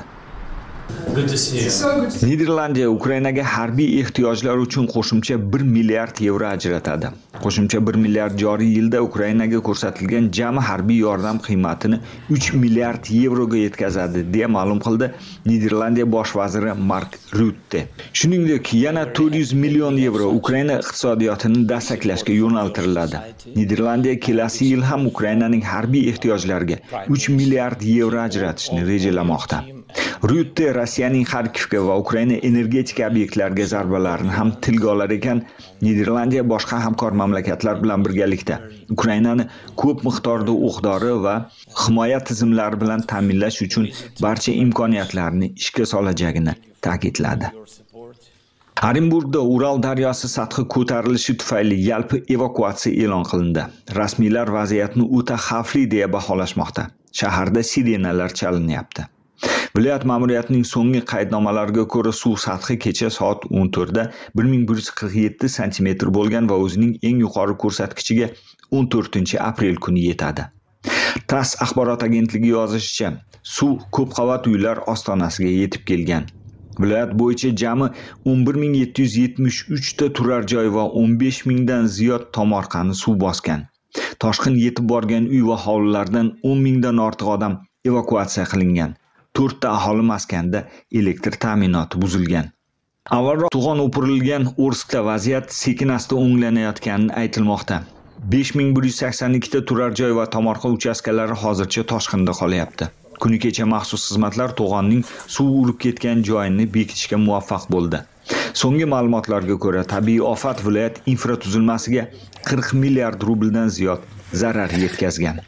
Niderlandiya Ukrainaga harbiy ehtiyojlar uchun qo'shimcha bir milliard yevro ajratadi. Qo'shimcha bir milliard joriy yilda Ukrainaga ko'rsatilgan jami harbiy yordam qiymatini uch milliard yevroga yetkazadi, deya ma'lum qildi Niderlandiya bosh vaziri Mark Rutte. Shuningdek, yana to'rt yuz million yevro Ukraina iqtisodiyotini dastaklashga yo'naltiriladi. Niderlandiya kelasi yil ham Ukrainaning harbiy ehtiyojlariga uch milliard yevro ajratishni rejalamoqda. Rutte Rossiyaning Xarkivga va Ukraina energetika obyektlariga zarbalarni ham tilga olar ekan, Niderlandiya boshqa hamkor mamlakatlar bilan birgalikda Ukrainani ko'p miqdorda o'q-dori va himoya tizimlari bilan ta'minlash uchun barcha imkoniyatlarni ishga solajagini ta'kidladi. Orenburgda Ural daryosi sathi ko'tarilishi tufayli yalpi evakuatsiya e'lon qilindi. Rasmiylar vaziyatni o'ta xavfli deya baholashmoqda. Shaharda sirenalar chalinyapti. Viloyat ma'muriyatining so'nggi qaydnomalariga ko'ra suv sathi kecha soat o'n to'rtda bir ming bir yuz qirq yetti santimetr bo'lgan va o'zining eng yuqori ko'rsatkichiga o'n to'rtinchi aprel kuni yetadi. TASS axborot agentligi yozishicha, suv ko'p qavat uylar ostonasiga yetib kelgan. Viloyat bo'yicha jami o'n bir ming yetti yuz yetmish uch ta turar joy va o'n besh mingdan ziyod tomorqani suv bosgan. Toshqin yetib borgan uy va hovlilardan o'n mingdan ortiq odam evakuatsiya qilingan. to'rtta aholi maskanda elektr ta'minoti buzilgan. Avvalroq to'g'on o'pirilgan Orskda vaziyat sekin-asta o'nglanayotgani aytilmoqda. besh ming bir yuz sakson ikki ta turar joy va tomorqa uchastkalari hozircha toshqinda qolyapti. Kuni kecha maxsus xizmatlar to'g'onning suv urib ketgan joyini bekitishga muvaffaq bo'ldi. So'nggi ma'lumotlarga ko'ra, tabiiy ofat viloyat infratuzilmasiga qirq milliard rubldan ziyod zarar yetkazgan.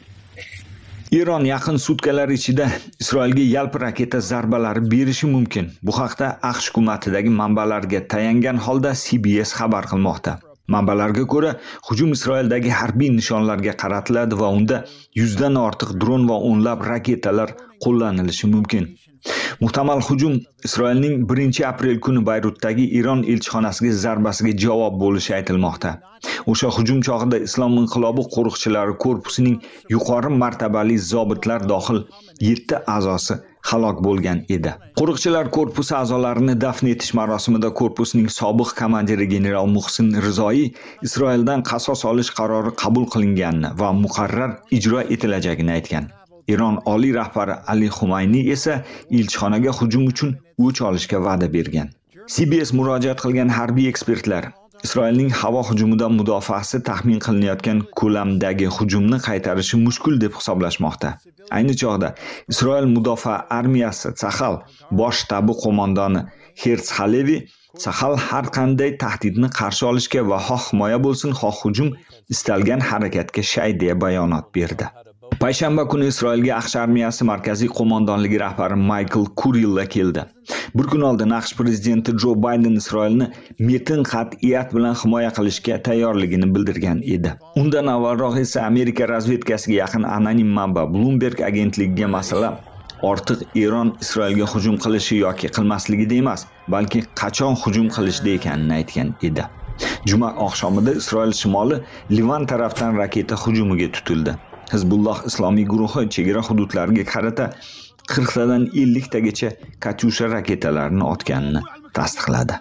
Iron yaqin sutkalar ichida Isroilga yalpi raketa zarbalari berishi mumkin. Bu haqda AQSh hukumatidagi manbalarga tayangan holda C B S xabar qilmoqda. Manbalarga ko'ra, hujum Isroildagi harbiy nishonlarga qaratiladi va unda yuzdan ortiq dron va o'nlab raketalar qo'llanilishi mumkin. Muhtamal hujum Isroilning birinchi aprel kuni Bayrutdagi Iron elchixonasiga zarbasiga javob bo'lishi aytilmoqda. O'sha hujum chog'ida Islom inqilobi qo'riqchilari korpusining yuqori martabali zobitlar dohil yetti a'zosi halok bo'lgan edi. Qo'riqchilar korpusi a'zolarini dafn etish marosimida korpusning sobiq komandiri general Muhsin Rizoyi Isroildan qasos olish qarori qabul qilinganini va muqarrar ijro etilajagini aytgan. Iron oliy rahbari Ali Xumayniy esa elchixonaga hujum uchun o'ch olishga va'da bergan. C B S murojaat qilgan harbiy ekspertlar Isroilning havo hujumidan mudofaasi taxmin qilinayotgan ko'lamdagi hujumni qaytarishi mushkul deb hisoblashmoqda. Ayni chog'da Isroil mudofaa armiyasi Tsahal bosh shtabi qo'mondoni Herz Halevi Tsahal har qanday tahdidni qarshi olishga va xoh himoya bo'lsin, xoh hujum istalgan harakatga shay deya bayonot berdi. Payshanba kuni Isroilga AQSh armiyasi markaziy qo'mondonligi rahbari Michael Kurilla keldi. Bir kun oldin AQSh prezidenti Joe Biden Isroilni metin qat'iyat bilan himoya qilishga tayyorligini bildirgan edi. Undan avvalroq esa Amerika razvedkasiga yaqin anonim manba Bloomberg agentligiga masala ortiq Eron Isroilga hujum qilishi yoki qilmasligida emas, balki qachon hujum qilishda ekanini aytgan edi. Juma oqshomida Isroil shimoli Livan tarafdan raketa hujumiga tutildi. Hizbulloh islomiy guruhi chegara hududlariga qarata qirq tadan ellik tagacha Katyusha raketalarini otganini tasdiqladi.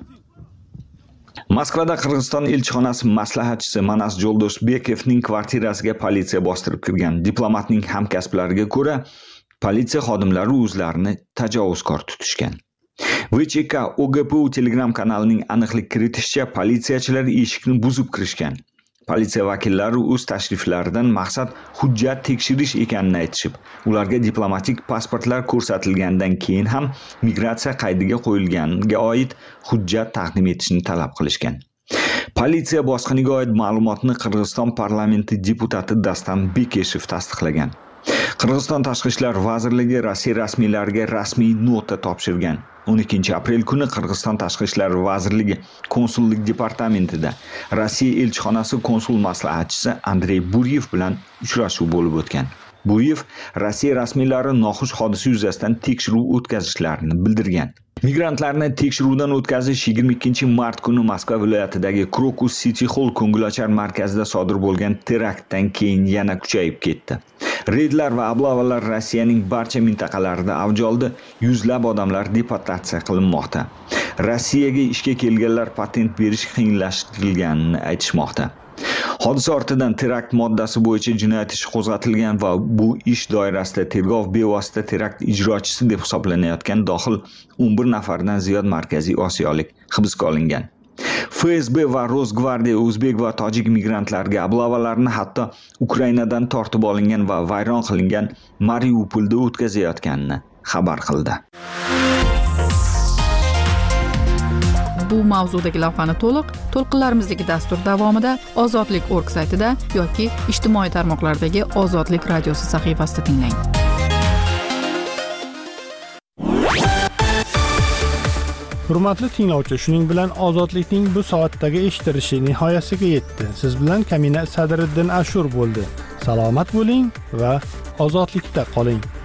Moskvada Qirg'iziston elchixonasi maslahatchisi Manas Jo'ldosbekevning kvartirasiga politsiya bostirib kirgan. Diplomatning hamkasblariga ko'ra, politsiya xodimlari o'zlarini tajovuzkor tutishgan. V C K O G P U Telegram kanalining aniqlik kiritishicha, politsiyachilar eshikni buzib kirishgan. Politsiya vakillari o'z tashriflaridan maqsad hujjat tekshirish ekanini aytishib, ularga diplomatik pasportlar ko'rsatilgandan keyin ham migratsiya qaydiga qo'yilganiga oid hujjat taqdim etishni talab qilishgan. Politsiya bosqiniga oid ma'lumotni Qirg'iziston parlamenti deputati Dastan Bekeshev tasdiqlagan. Qirg'iziston Tashqi ishlar vazirligi Rossiya rasmiylariga rasmiy nota topshirgan. o'n ikkinchi aprel kuni Qirg'iziston Tashqi ishlar vazirligi konsullik departamentida Rossiya elchixonasi konsul maslahatchisi Andrey Buryev bilan uchrashuv bo'lib o'tgan. Buriyev Rossiya rasmiylari noxush hodisa yuzasidan tekshiruv o'tkazishlarini bildirgan. Migrantlarni tekshiruvdan o'tkazish yigirma ikkinchi mart kuni Moskva viloyatidagi Krokus City Hall ko'ngilochar markazida sodir bo'lgan teraktdan keyin yana kuchayib ketdi. Reydlar va oblovalar Rossiyaning barcha mintaqalarida avj oldi, yuzlab odamlar deportatsiya qilinmoqda. Rossiyaga ishga kelganlar patent berish qiyinlashtirilganini aytishmoqda. Hodisa ortidan terakt moddasi bo'yicha jinoyat ishi qo'zg'atilgan va bu ish doirasida tergov bevosita terakt ijrochisi deb hisoblanayotgan dohil o'n bir nafardan ziyod markaziy osiyolik hibsga olingan. F S B va Rosgvardiya o'zbek va tojik migrantlarga oblovalarni hatto Ukrainadan tortib olingan va vayron qilingan Mariupolda o'tkazayotganini xabar qildi. Bu mavzudagi lavhani to'liq to'lqinlarimizdagi dastur davomida ozodlik dot org saytida yoki ijtimoiy tarmoqlardagi Ozodlik radiosi sahifasida tinglang. Hurmatli tinglovchi, shuning bilan Ozodlikning bu soatdagi eshitilishi nihoyasiga yetdi. Siz bilan Kamina Sadriddin Ashur bo'ldi. Salomat bo'ling va ozodlikda qoling.